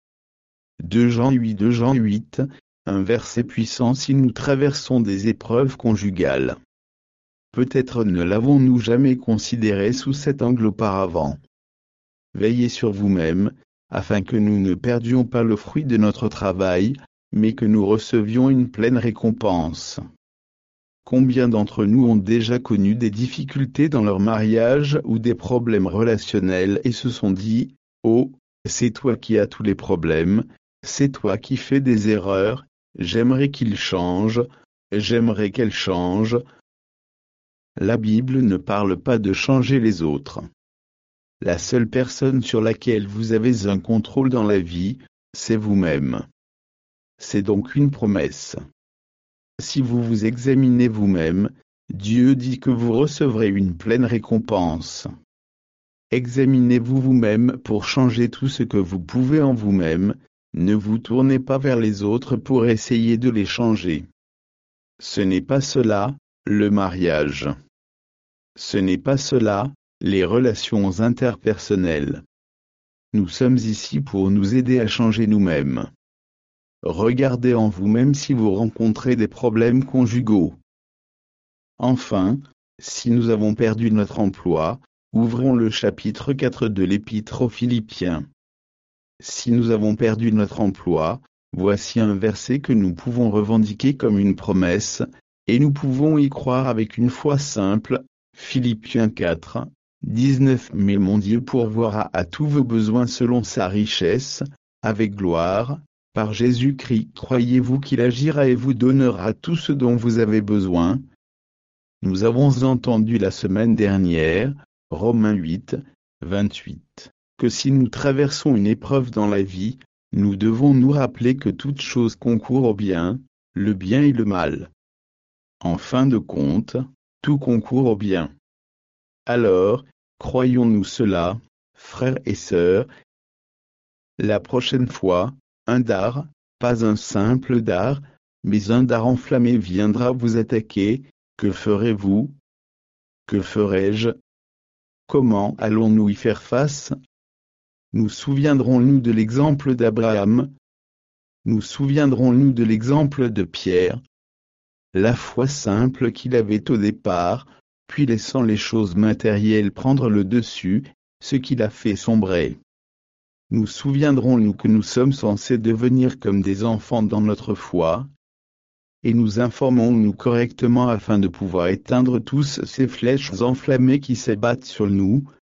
deux Jean huit, deux Jean huit, un verset puissant si nous traversons des épreuves conjugales. Peut-être ne l'avons-nous jamais considéré sous cet angle auparavant. Veillez sur vous-même, afin que nous ne perdions pas le fruit de notre travail, mais que nous recevions une pleine récompense. Combien d'entre nous ont déjà connu des difficultés dans leur mariage ou des problèmes relationnels et se sont dit « Oh, c'est toi qui as tous les problèmes, c'est toi qui fais des erreurs, j'aimerais qu'il change, j'aimerais qu'elle change ». La Bible ne parle pas de changer les autres. La seule personne sur laquelle vous avez un contrôle dans la vie, c'est vous-même. C'est donc une promesse. Si vous vous examinez vous-même, Dieu dit que vous recevrez une pleine récompense. Examinez-vous vous-même pour changer tout ce que vous pouvez en vous-même, ne vous tournez pas vers les autres pour essayer de les changer. Ce n'est pas cela, le mariage. Ce n'est pas cela, les relations interpersonnelles. Nous sommes ici pour nous aider à changer nous-mêmes. Regardez en vous-même si vous rencontrez des problèmes conjugaux. Enfin, si nous avons perdu notre emploi, ouvrons le chapitre quatre de l'Épître aux Philippiens. Si nous avons perdu notre emploi, voici un verset que nous pouvons revendiquer comme une promesse, et nous pouvons y croire avec une foi simple. Philippiens quatre, dix-neuf Mais mon Dieu pourvoira à tous vos besoins selon sa richesse, avec gloire, par Jésus-Christ. Croyez-vous qu'il agira et vous donnera tout ce dont vous avez besoin? Nous avons entendu la semaine dernière, Romains huit, vingt-huit, que si nous traversons une épreuve dans la vie, nous devons nous rappeler que toute chose concourt au bien, le bien et le mal. En fin de compte, tout concourt au bien. Alors, croyons-nous cela, frères et sœurs? La prochaine fois, un dard, pas un simple dard, mais un dard enflammé viendra vous attaquer, que ferez-vous? Que ferai-je? Comment allons-nous y faire face? Nous souviendrons-nous de l'exemple d'Abraham? Nous souviendrons-nous de l'exemple de Pierre? La foi simple qu'il avait au départ, puis laissant les choses matérielles prendre le dessus, ce qui l'a fait sombrer. Nous souviendrons-nous que nous sommes censés devenir comme des enfants dans notre foi? Et nous informons-nous correctement afin de pouvoir éteindre tous ces flèches enflammées qui s'abattent sur nous,